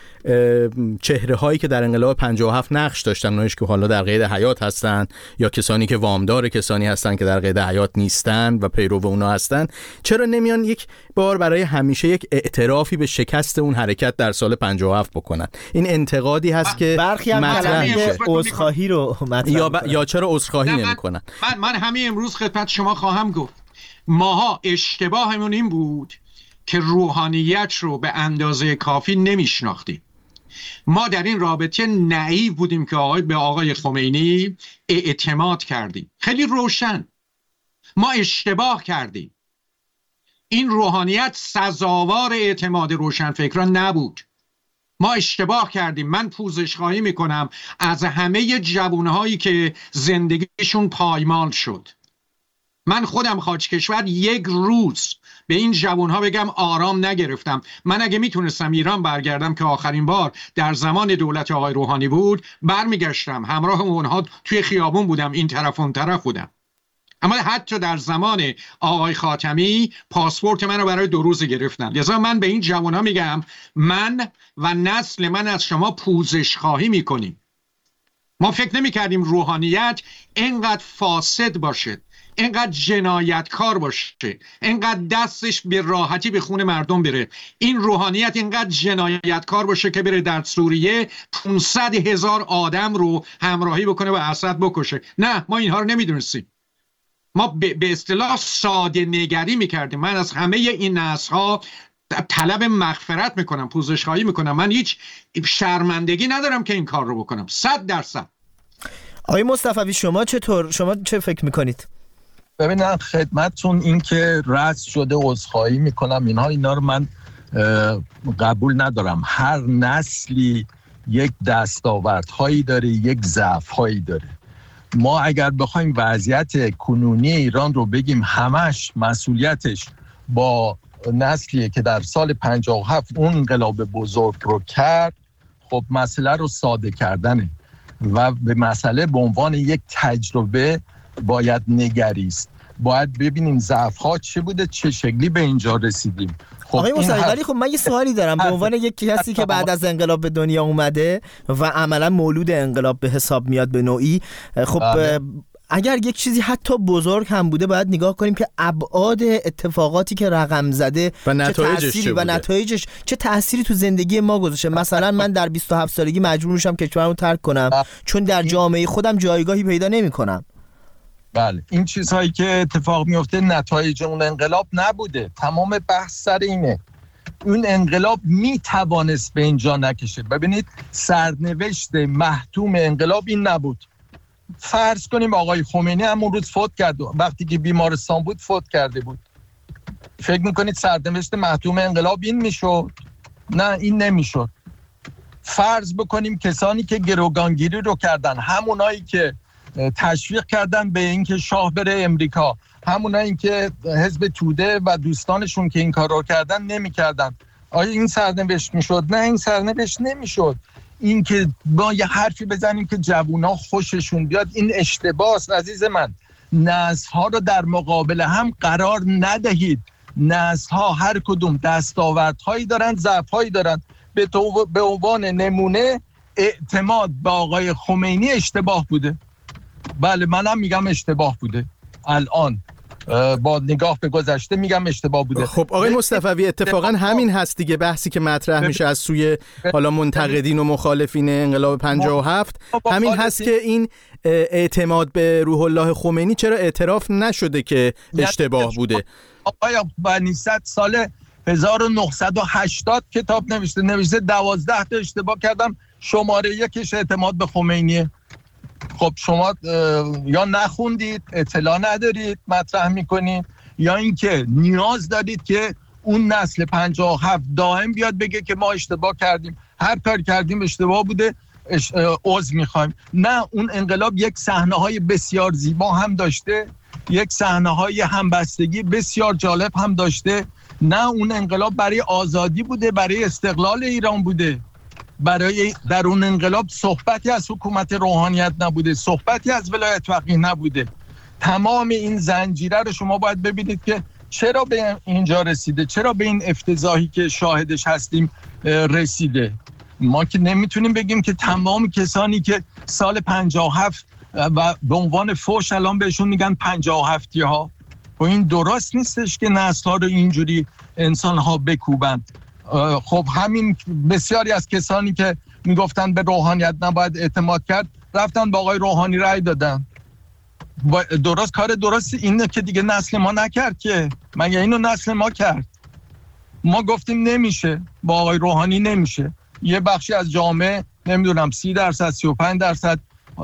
چهره هایی که در انقلاب پنجاه و هفت نقش داشتن، اونایش که حالا در قید حیات هستن یا کسانی که وامدار کسانی هستن که در قید حیات نیستن و پیرو اونا هستن، چرا نمیان یک بار برای همیشه یک اعترافی به شکست اون حرکت در سال پنجاه و هفت بکنن؟ این انتقادی هست که
برخی هم کلمه عذرخواهی رو
یا, ب... یا چرا عذرخواهی نمی‌کنن؟
من من همین امروز خدمت شما خواهم گفت ماها اشتباهمون این بود که روحانیت رو به اندازه کافی نمیشناختیم. ما در این رابطه نایو بودیم که آقای به آقای خمینی اعتماد کردیم. خیلی روشن ما اشتباه کردیم. این روحانیت سزاوار اعتماد روشنفکران نبود. ما اشتباه کردیم. من پوزش خواهی میکنم از همه جوانهایی که زندگیشون پایمال شد. من خودم خاک کشور یک روز به این جوانها بگم آرام نگرفتم. من اگه میتونستم ایران برگردم که آخرین بار در زمان دولت آقای روحانی بود، برمیگشتم همراه اونها توی خیابون بودم، این طرف اون طرف بودم. اما حتی در زمان آقای خاتمی پاسپورت من رو برای دو روز گرفتن. لذا من به این جوانها میگم من و نسل من از شما پوزش خواهی میکنیم. ما فکر نمی کردیم روحانیت اینقدر فاسد باشه، اینقدر جنایتکار باشه، اینقدر دستش به راحتی به خون مردم بره. این روحانیت اینقدر جنایتکار باشه که بره در سوریه پانصد هزار آدم رو همراهی بکنه و اسد بکشه. نه، ما اینها رو نمیدونستیم. ما به اصطلاح ساده نگری میکردیم. من از همه این نسل‌ها طلب مغفرت میکنم، پوزش خواهی میکنم. من هیچ شرمندگی ندارم که این کار رو بکنم، صد درصد.
آقای مصطفی شما چطور؟ شما چه فکر میکنید؟
ببینم خدمتتون این که رد شده عذرخواهی میکنم اینها اینا رو من قبول ندارم. هر نسلی یک دستاوردهایی داره، یک ضعف‌هایی داره. ما اگر بخوایم وضعیت کنونی ایران رو بگیم همش مسئولیتش با نسلیه که در سال پنجاه و هفت اون انقلاب بزرگ رو کرد، خب مسئله رو ساده کردنه و به مسئله به عنوان یک تجربه باید نگریست. باید ببینیم ضعف‌ها چه بوده، چه شکلی به اینجا رسیدیم.
خب آقای مصطفی ولی خب من یه سوالی دارم به عنوان یک کسی که بعد از انقلاب به دنیا اومده و عملا مولود انقلاب به حساب میاد به نوعی. خب اگر یک چیزی حتی بزرگ هم بوده باید نگاه کنیم که ابعاد اتفاقاتی که رقم زده
و نتایجش چه
و نتایجش چه تأثیری تو زندگی ما گذاشته. مثلا من در بیست و هفت سالگی مجبور میشم کشورمو رو ترک کنم چون در جامعه خودم جایگاهی پیدا نمی‌کنم.
بله، این چیزهایی که اتفاق میفته نتایج اون انقلاب نبوده. تمام بحث سر اینه اون انقلاب میتوانست به اینجا نکشه. ببینید سرنوشت محتوم انقلاب این نبود. فرض کنیم آقای خمینی همون روز فوت کرد، وقتی که بیمارستان بود فوت کرده بود، فکر میکنید سرنوشت محتوم انقلاب این میشد؟ نه، این نمیشد. فرض بکنیم کسانی که گروگانگیری رو کردن، همونایی که تشویق کردن به اینکه شاه بره امریکا، همونایی که حزب توده و دوستانشون که این کار رو کردن نمی‌کردن، آیا این سرنوشت میشد؟ نه، این سرنوشت نمیشد. این که با یه حرفی بزنیم که جوونا خوششون بیاد، این اشتباه است عزیز من. نسل‌ها رو در مقابل هم قرار ندهید. نسل‌ها هر کدوم دستاوردهایی دارن، ضعف‌هایی دارن. به تو به عنوان نمونه اعتماد به آقای خمینی اشتباه بوده. بله، منم میگم اشتباه بوده. الان با نگاه به گذشته میگم اشتباه بوده.
خب آقای مصطفی اتفاقا همین هست دیگه، بحثی که مطرح میشه از سوی حالا منتقدین و مخالفین انقلاب پنجاه و هفت همین هست که این اعتماد به روح الله خمینی چرا اعتراف نشده که اشتباه بوده.
آقای بنی‌صدر سال هزار و نهصد و هشتاد کتاب نوشته نوشته دوازده تا اشتباه کردم، شماره یکش اعتماد به خمینیه. خب شما یا نخوندید، اطلاع ندارید، مطرح میکنید، یا اینکه نیاز دارید که اون نسل پنجاه و هفت دائم بیاد بگه که ما اشتباه کردیم، هر کار کردیم اشتباه بوده، عذر میخوایم. نه، اون انقلاب یک صحنه‌های بسیار زیبا هم داشته، یک صحنه‌های همبستگی بسیار جالب هم داشته. نه، اون انقلاب برای آزادی بوده، برای استقلال ایران بوده. برای در اون انقلاب صحبتی از حکومت روحانیت نبوده، صحبتی از ولایت فقیه نبوده. تمام این زنجیره رو شما باید ببینید که چرا به اینجا رسیده، چرا به این افتضاحی که شاهدش هستیم رسیده. ما که نمیتونیم بگیم که تمام کسانی که سال پنجاه و هفت و به عنوان فوش الان بهشون میگن پنجاه و هفتی ها، و این درست نیستش که نسل ها رو اینجوری انسان ها بکوبند. خب همین بسیاری از کسانی که میگفتن به روحانیت نباید اعتماد کرد رفتن با آقای روحانی رأی دادن. درست کار درست اینه که دیگه نسل ما نکرد که، مگه اینو نسل ما کرد؟ ما گفتیم نمیشه، با آقای روحانی نمیشه. یه بخشی از جامعه نمیدونم سی درصد سی و پنج درصد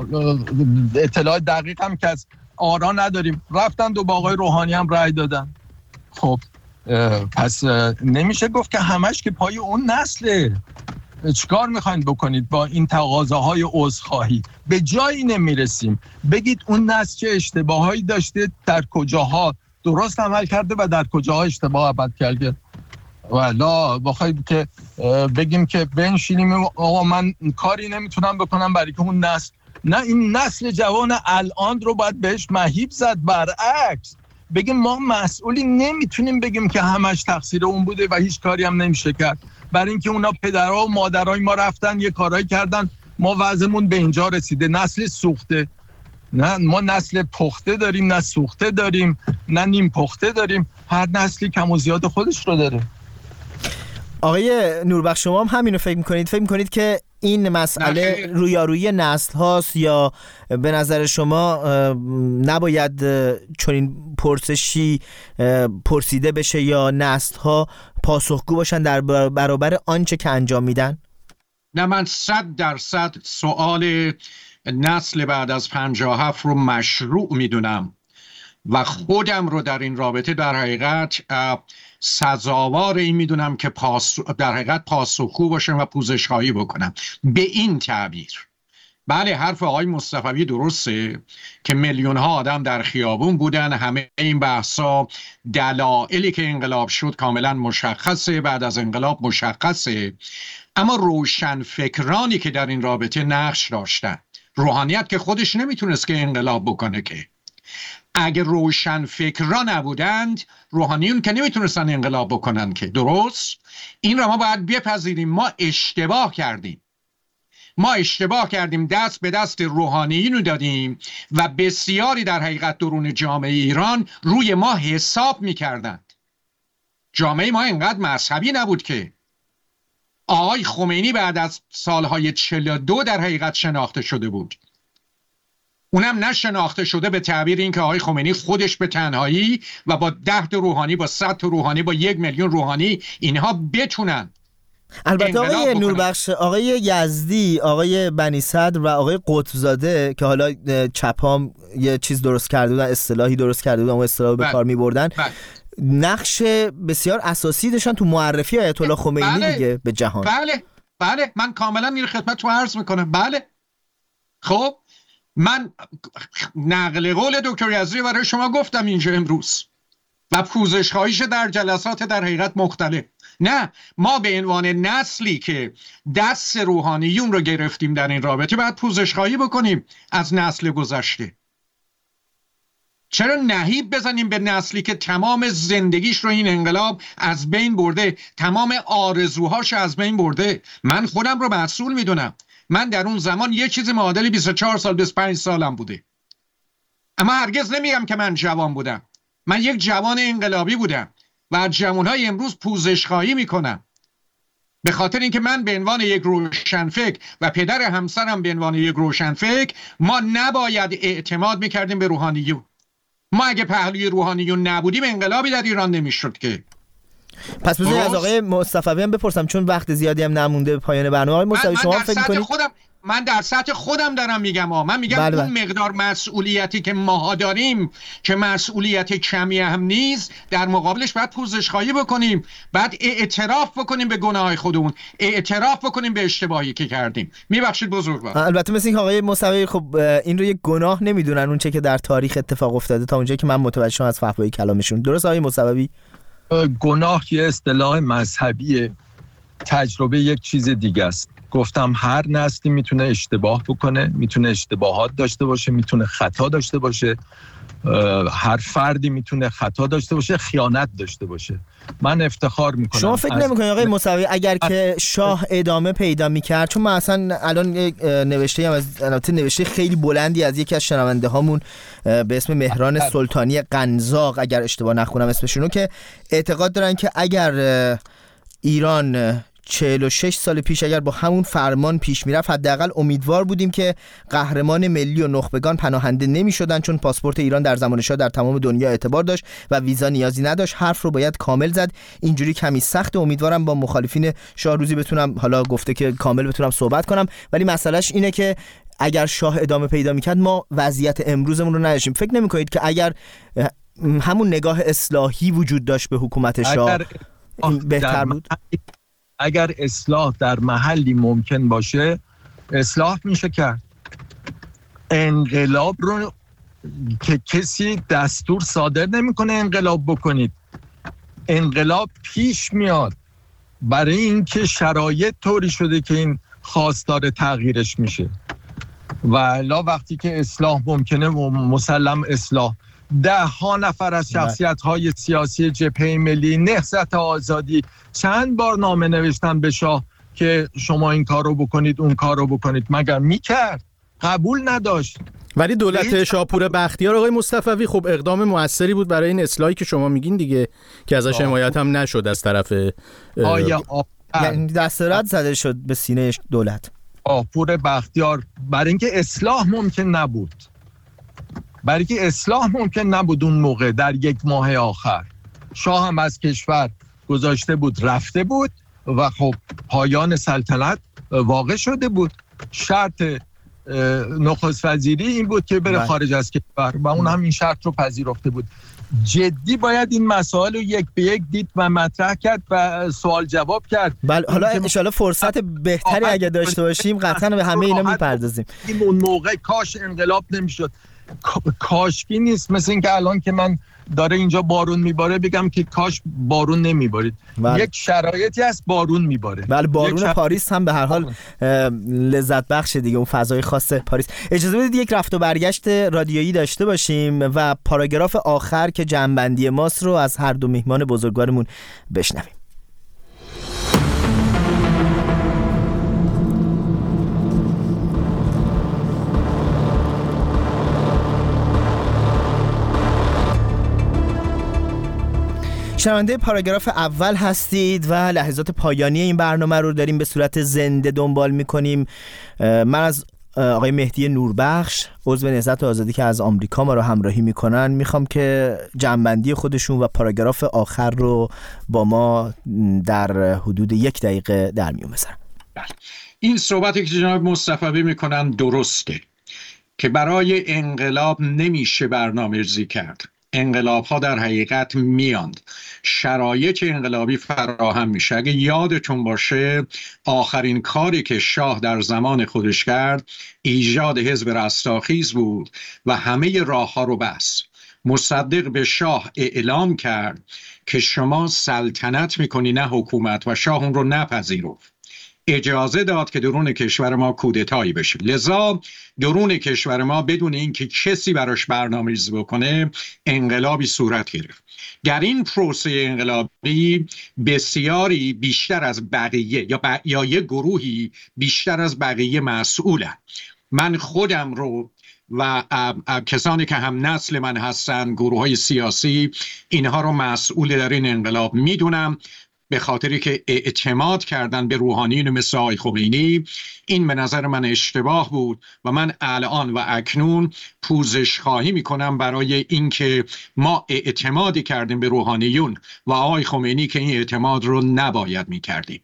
اطلاع دقیق هم که از آرا نداریم رفتن و با آقای روحانی هم رأی دادن. خب پس نمیشه گفت که همش که پای اون نسله. چیکار میخواین بکنید با این تقاضاهای عذرخواهی؟ به جایی نمیرسیم. بگید اون نسل چه اشتباهایی داشته، در کجاها درست عمل کرده و در کجاها اشتباه عمل کرده. والا بخواید که بگیم که بنشینیم آقا من کاری نمیتونم بکنم برای که اون نسل، نه، این نسل جوان الان رو باید بهش مهیب زد. برعکس بگیم ما مسئولی نمیتونیم بگیم که همش تقصیر اون بوده و هیچ کاری هم نمیشه کرد، برای اینکه اونا پدرها و مادرای ما رفتن یه کارایی کردن، ما وضعمون به اینجا رسیده. نسل سوخته. نه، ما نسل پخته داریم، نه سوخته داریم، نه نیم پخته داریم. هر نسلی کم و زیاد خودش رو داره.
آقای نوربخش شما هم همینو فکر میکنید؟ فکر میکنید که این مسئله رویارویی نسل هاست، یا به نظر شما نباید چنین پرسشی پرسیده بشه یا نسل ها پاسخگو باشن در برابر آنچه که انجام میدن؟
نه، من صد درصد سوال نسل بعد از پنجاه و هفت رو مشروع میدونم و خودم رو در این رابطه در حقیقت سزاوار این میدونم که پاس در حقیقت پاسخگو باشم و پوزش‌خواهی بکنم. به این تعبیر بله، حرف آقای مصطفی درسته که میلیون ها آدم در خیابون بودن، همه این بحثا دلایلی که انقلاب شد کاملا مشخصه، بعد از انقلاب مشخصه، اما روشن فکرانی که در این رابطه نقش داشتن، روحانیت که خودش نمیتونست که انقلاب بکنه که، اگه روشن فکران نبودند روحانیون که نمیتونستن انقلاب بکنن که. درست؟ این را ما باید بپذیریم، ما اشتباه کردیم ما اشتباه کردیم، دست به دست روحانیون دادیم و بسیاری در حقیقت درون جامعه ایران روی ما حساب میکردند. جامعه ما اینقدر مذهبی نبود که. آقای خمینی بعد از سالهای چهل و دو در حقیقت شناخته شده بود. اونم نه شناخته شده به تعبیر این که آقای خمینی خودش به تنهایی و با ده تا روحانی، با صد تا روحانی، با یک میلیون روحانی اینها بتونن.
البته آقای نوربخش، آقای یزدی، آقای بنی صدر و آقای قطبزاده که حالا چپام یه چیز درست کرده بودن، اصطلاحی درست کرده بودن و اصطلاحی به کار می‌بردن، نقش بسیار اساسی داشتن تو معرفی آیت الله خمینی بله. دیگه به جهان.
بله بله من کاملا این خدمتتون عرض میکنم. بله خب من نقل قول دکتر یزدی برای شما گفتم اینجا امروز و پوزش خواهیش در جلسات در حقیقت مختلف. نه، ما به عنوان نسلی که دست روحانیون رو گرفتیم در این رابطه باید پوزش خواهی بکنیم از نسل گذشته. چرا نهیب بزنیم به نسلی که تمام زندگیش رو این انقلاب از بین برده، تمام آرزوهاش از بین برده؟ من خودم رو مسئول میدونم. من در اون زمان یه چیزی معادل بیست و چهار سال بیست و پنج سالم بوده، اما هرگز نمیگم که من جوان بودم. من یک جوان انقلابی بودم و از جوانهای امروز پوزش خواهی میکنم به خاطر اینکه من به عنوان یک روشنفکر و پدر همسرم به عنوان یک روشنفکر ما نباید اعتماد میکردیم به روحانیون. ما اگه پهلوی روحانیون نبودیم انقلابی در ایران نمیشد که.
پس بذارید از آقای مصطفی هم بپرسم چون وقت زیادی هم نمونده پایان برنامه. آقای مصطفی شما فکر می‌کنید
خودم من در سطح خودم دارم میگم ها. من میگم بله اون بله. مقدار مسئولیتی که ما داریم که مسئولیت کمی هم نیست، در مقابلش باید پوزش خواهی بکنیم، بعد اعتراف بکنیم به گناه خودمون، اعتراف بکنیم به اشتباهی که کردیم. میبخشید بزرگوار.
البته مثل اینکه آقای مصطفی خب این رو یک گناه نمیدونن اون چه که در تاریخ اتفاق افتاده تا اونجایی که من متوجه شدم از فحوای کلامشون. درست آقای مصطفی؟
گناه یه اصطلاح مذهبیه، تجربه یک چیز دیگه است. گفتم هر نسلی میتونه اشتباه بکنه، میتونه اشتباهات داشته باشه، میتونه خطا داشته باشه، هر فردی میتونه خطا داشته باشه، خیانت داشته باشه. من افتخار میکنم.
شما فکر نمیکنید آقای مصطفی اگر که شاه ادامه پیدا میکرد، چون من اصلا الان یک نوشته هم از البته نوشته خیلی بلندی از یکی از شنونده هامون به اسم مهران سلطانی قنزاق اگر اشتباه نخونم اسمشونو، که اعتقاد دارن که اگر ایران چهل و شش سال پیش اگر با همون فرمان پیش میرفت، حداقل امیدوار بودیم که قهرمان ملی و نخبگان پناهنده نمیشدن، چون پاسپورت ایران در زمان شاه در تمام دنیا اعتبار داشت و ویزا نیازی نداشت. حرف رو باید کامل زد. اینجوری کمی سخت. امیدوارم با مخالفین شاه روزی بتونم، حالا گفته که کامل بتونم صحبت کنم، ولی مسئلهش اینه که اگر شاه ادامه پیدا میکرد ما وضعیت امروزمون رو نداشتیم. فکر نمیکنید که اگر همون نگاه اصلاحی وجود داشت به حکومت شاه این بهتر بود؟
اگر اصلاح در محلی ممکن باشه اصلاح میشه کرد. انقلاب رو که کسی دستور صادر نمیکنه انقلاب بکنید. انقلاب پیش میاد برای اینکه شرایط طوری شده که این خواستار تغییرش میشه و الا وقتی که اصلاح ممکنه و مسلم اصلاح. ده ها نفر از شخصیت های سیاسی جبهه ملی، نهضت آزادی چند بار نامه نوشتن به شاه که شما این کار رو بکنید اون کار رو بکنید، مگر میکرد؟ قبول نداشت.
ولی دولت شاپور بختیار آقای مصطفی خب اقدام موثری بود برای این اصلاحی که شما میگین دیگه، که ازش حمایت هم نشد از طرف
آیا
یعنی دستورات زده شد به سینه دولت.
شاپور بختیار برای اینکه اصلاح ممکن نبود، برای که اصلاح ممکن نبود اون موقع در یک ماه آخر شاه هم از کشور گذاشته بود رفته بود و خب پایان سلطنت واقع شده بود. شرط نخست وزیری این بود که بره خارج از کشور و اون هم این شرط رو پذیرفته بود. جدی باید این مسائل رو یک به یک دید و مطرح کرد و سوال جواب کرد.
بله حالا انشالله فرصت بهتری اگه داشته باشیم قطعا به همه اینا میپردازیم.
اون موقع کاش انقلاب نمیشد. کاشکی نیست، مثل این که الان که من داره اینجا بارون میباره بگم که کاش بارون نمیبارید. بله. یک شرایطی هست بارون میباره.
بله بارون شر... پاریس هم به هر حال لذت بخش دیگه، اون فضای خاص پاریس. اجازه بدید یک رفت و برگشت رادیویی داشته باشیم و پاراگراف آخر که جمع‌بندی ماست رو از هر دو میهمان بزرگوارمون بشنویم. شنونده پاراگراف اول هستید و لحظات پایانی این برنامه رو داریم به صورت زنده دنبال میکنیم. من از آقای مهدی نوربخش عضو نهضت آزادی که از آمریکا ما رو همراهی میکنن میخوام که جنبندی خودشون و پاراگراف آخر رو با ما در حدود یک دقیقه در میون بذارن.
این صحبتی که جناب مصطفی میکنن درسته که برای انقلاب نمیشه برنامه‌ریزی کرد. انقلاب ها در حقیقت میاند، شرایط انقلابی فراهم میشه. اگه یادتون باشه آخرین کاری که شاه در زمان خودش کرد ایجاد حزب رستاخیز بود و همه راه ها رو بست. مصدق به شاه اعلام کرد که شما سلطنت میکنی نه حکومت، و شاه اون رو نپذیرفت. اجازه داد که درون کشور ما کودتایی بشه. لذا درون کشور ما بدون اینکه کسی براش برنامه‌ریزی بکنه انقلابی صورت گرفت. در این پروسه انقلابی بسیاری بیشتر از بقیه یا, ب... یا یک گروهی بیشتر از بقیه مسئولن. من خودم رو و کسانی که هم نسل من هستن، گروه های سیاسی، اینها رو مسئول در این انقلاب میدونم، به خاطری که اعتماد کردن به روحانیون مثل آقای خمینی. این به نظر من اشتباه بود و من الان و اکنون پوزش خواهی میکنم برای اینکه ما اعتمادی کردیم به روحانیون و آقای خمینی که این اعتماد رو نباید میکردیم.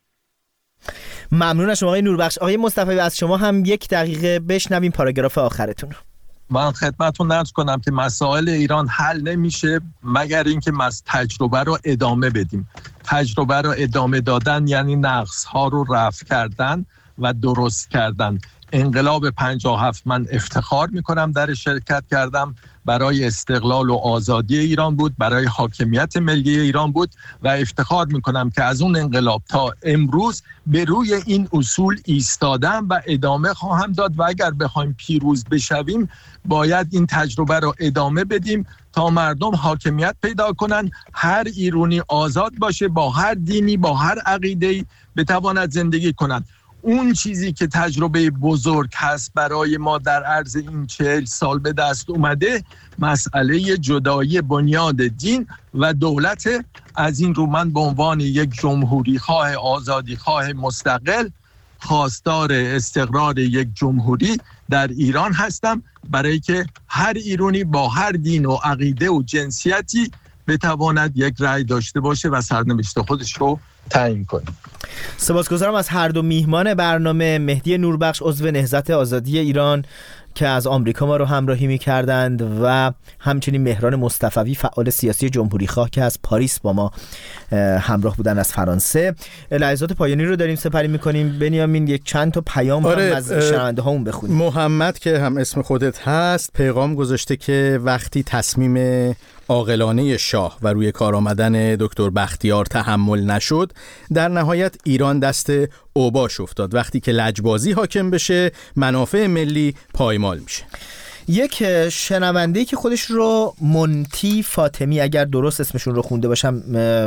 ممنون از شما آقای نوربخش. آقای مصطفی از شما هم یک دقیقه بشنویم پاراگراف آخرتون.
من خدمتتون عرض کنم که مسائل ایران حل نمیشه مگر اینکه مس تجربه رو ادامه بدیم. تجربه رو ادامه دادن یعنی نقص ها رو رفع کردن و درست کردن. انقلاب پنجاه و هفت من افتخار میکنم در شرکت کردم، برای استقلال و آزادی ایران بود، برای حاکمیت ملی ایران بود و افتخار میکنم که از اون انقلاب تا امروز به روی این اصول ایستادم و ادامه خواهم داد و اگر بخوایم پیروز بشویم باید این تجربه رو ادامه بدیم تا مردم حاکمیت پیدا کنن، هر ایرانی آزاد باشه، با هر دینی با هر عقیده‌ای بتواند زندگی کنند. اون چیزی که تجربه بزرگ هست برای ما در عرض این چهل سال به دست اومده مسئله جدایی بنیاد دین و دولت. از این رو من به عنوان یک جمهوری خواه آزادی خواه مستقل خواستار استقرار یک جمهوری در ایران هستم، برای که هر ایرانی با هر دین و عقیده و جنسیتی بتواند یک رأی داشته باشه و سرنوشت خودش رو تعیین کنه.
سپاسگزارم از هر دو میهمان برنامه، مهدی نوربخش عضو نهضت آزادی ایران که از آمریکا ما رو همراهی می‌کردند و همچنین مهران مصطفی فعال سیاسی جمهوری خواه که از پاریس با ما همراه بودن از فرانسه. لحظات پایانی رو داریم سپری می‌کنیم. بنیامین یک چند تا پیام
آره
هم از شنونده هامون بخونیم.
محمد که هم اسم خودت هست پیغام گذاشته که وقتی تصمیم عاقلانه شاه و روی کار آمدن دکتر بختیار تحمل نشد، در نهایت ایران دست اوباش افتاد. وقتی که لجبازی حاکم بشه منافع ملی پایمال میشه.
یک شنونده‌ای که خودش رو منتی فاطمی، اگر درست اسمشون رو خونده باشم،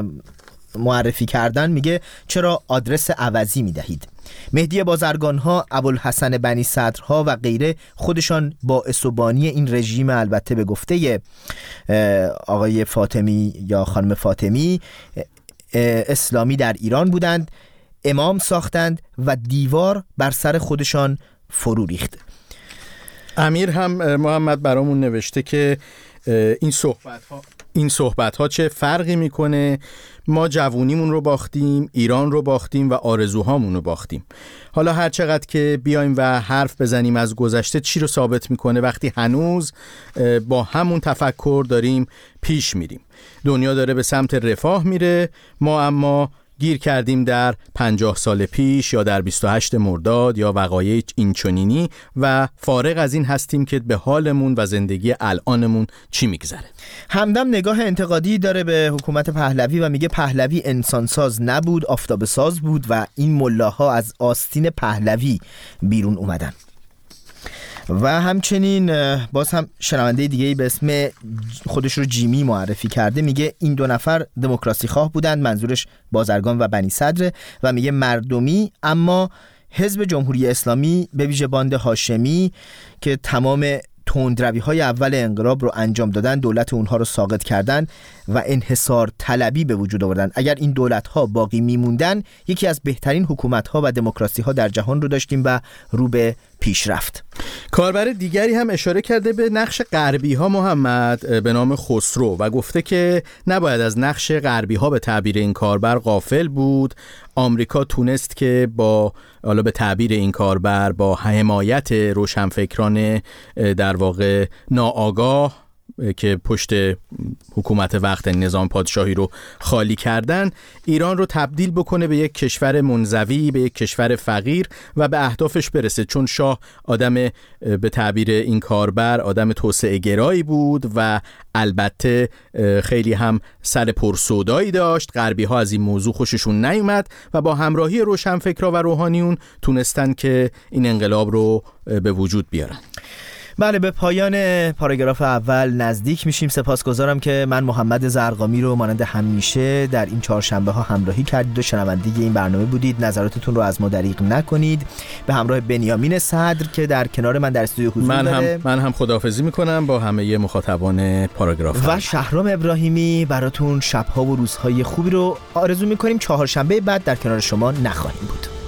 معرفی کردن، میگه چرا آدرس عوضی میدهید؟ مهدی بازرگان‌ها، ابوالحسن بنی صدرها و غیره خودشان باعث و بانی این رژیم، البته به گفته آقای فاطمی یا خانم فاطمی، اسلامی در ایران بودند، امام ساختند و دیوار بر سر خودشان فرو ریخت.
امیر هم محمد برامون نوشته که این صحبت ها این صحبت ها چه فرقی میکنه؟ ما جوونیمون رو باختیم، ایران رو باختیم و آرزوهامون رو باختیم. حالا هر چقدر که بیایم و حرف بزنیم از گذشته، چی رو ثابت میکنه وقتی هنوز با همون تفکر داریم پیش میریم؟ دنیا داره به سمت رفاه میره، ما اما گیر کردیم در پنجاه سال پیش یا در بیست و هشت مرداد یا وقایع اینچنینی و فارغ از این هستیم که به حالمون و زندگی الانمون چی میگذره.
همدم نگاه انتقادی داره به حکومت پهلوی و میگه پهلوی انسانساز نبود، آفتاب ساز بود و این ملاها از آستین پهلوی بیرون اومدن. و همچنین باز هم شنونده دیگه‌ای به اسم خودش رو جیمی معرفی کرده، میگه این دو نفر دموکراسی خواه بودند، منظورش بازرگان و بنی صدر، و میگه مردمی، اما حزب جمهوری اسلامی به ویژه باند هاشمی که تمام تندروی‌های اول انقلاب رو انجام دادن، دولت اونها رو ساقط کردن و انحصار طلبی به وجود آوردن. اگر این دولت‌ها باقی میموندن یکی از بهترین حکومت‌ها و دموکراسی‌ها در جهان رو داشتیم و رو به پیشرفت.
کاربر دیگری هم اشاره کرده به نقش غربی‌ها محمد به نام خسرو و گفته که نباید از نقش غربی‌ها به تعبیر این کاربر غافل بود. آمریکا تونست که با حالا به تعبیر این کاربر با حمایت روشنفکران در واقع ناآگاه که پشت حکومت وقت نظام پادشاهی رو خالی کردن، ایران رو تبدیل بکنه به یک کشور منزوی، به یک کشور فقیر و به اهدافش برسه. چون شاه آدم به تعبیر این کاربر آدم توسعه گرایی بود و البته خیلی هم سر پرسودایی داشت. غربی ها از این موضوع خوششون نیومد و با همراهی روشنفکرها و روحانیون تونستن که این انقلاب رو به وجود بیارن.
بله، به پایان پاراگراف اول نزدیک میشیم. سپاسگزارم که من محمد زرقامی رو مانند همیشه در این چهارشنبه ها همراهی کردید و شنونده این برنامه بودید. نظراتتون رو از ما دریغ نکنید. به همراه بنیامین صدر که در کنار من در استودیو حضور
من
داره،
هم من هم خداحافظی میکنم با همه مخاطبان پاراگراف
و شهرام ابراهیمی براتون شب‌ها و روزهای خوبی رو آرزو میکنیم. چهارشنبه بعد در کنار شما نخواهیم بود.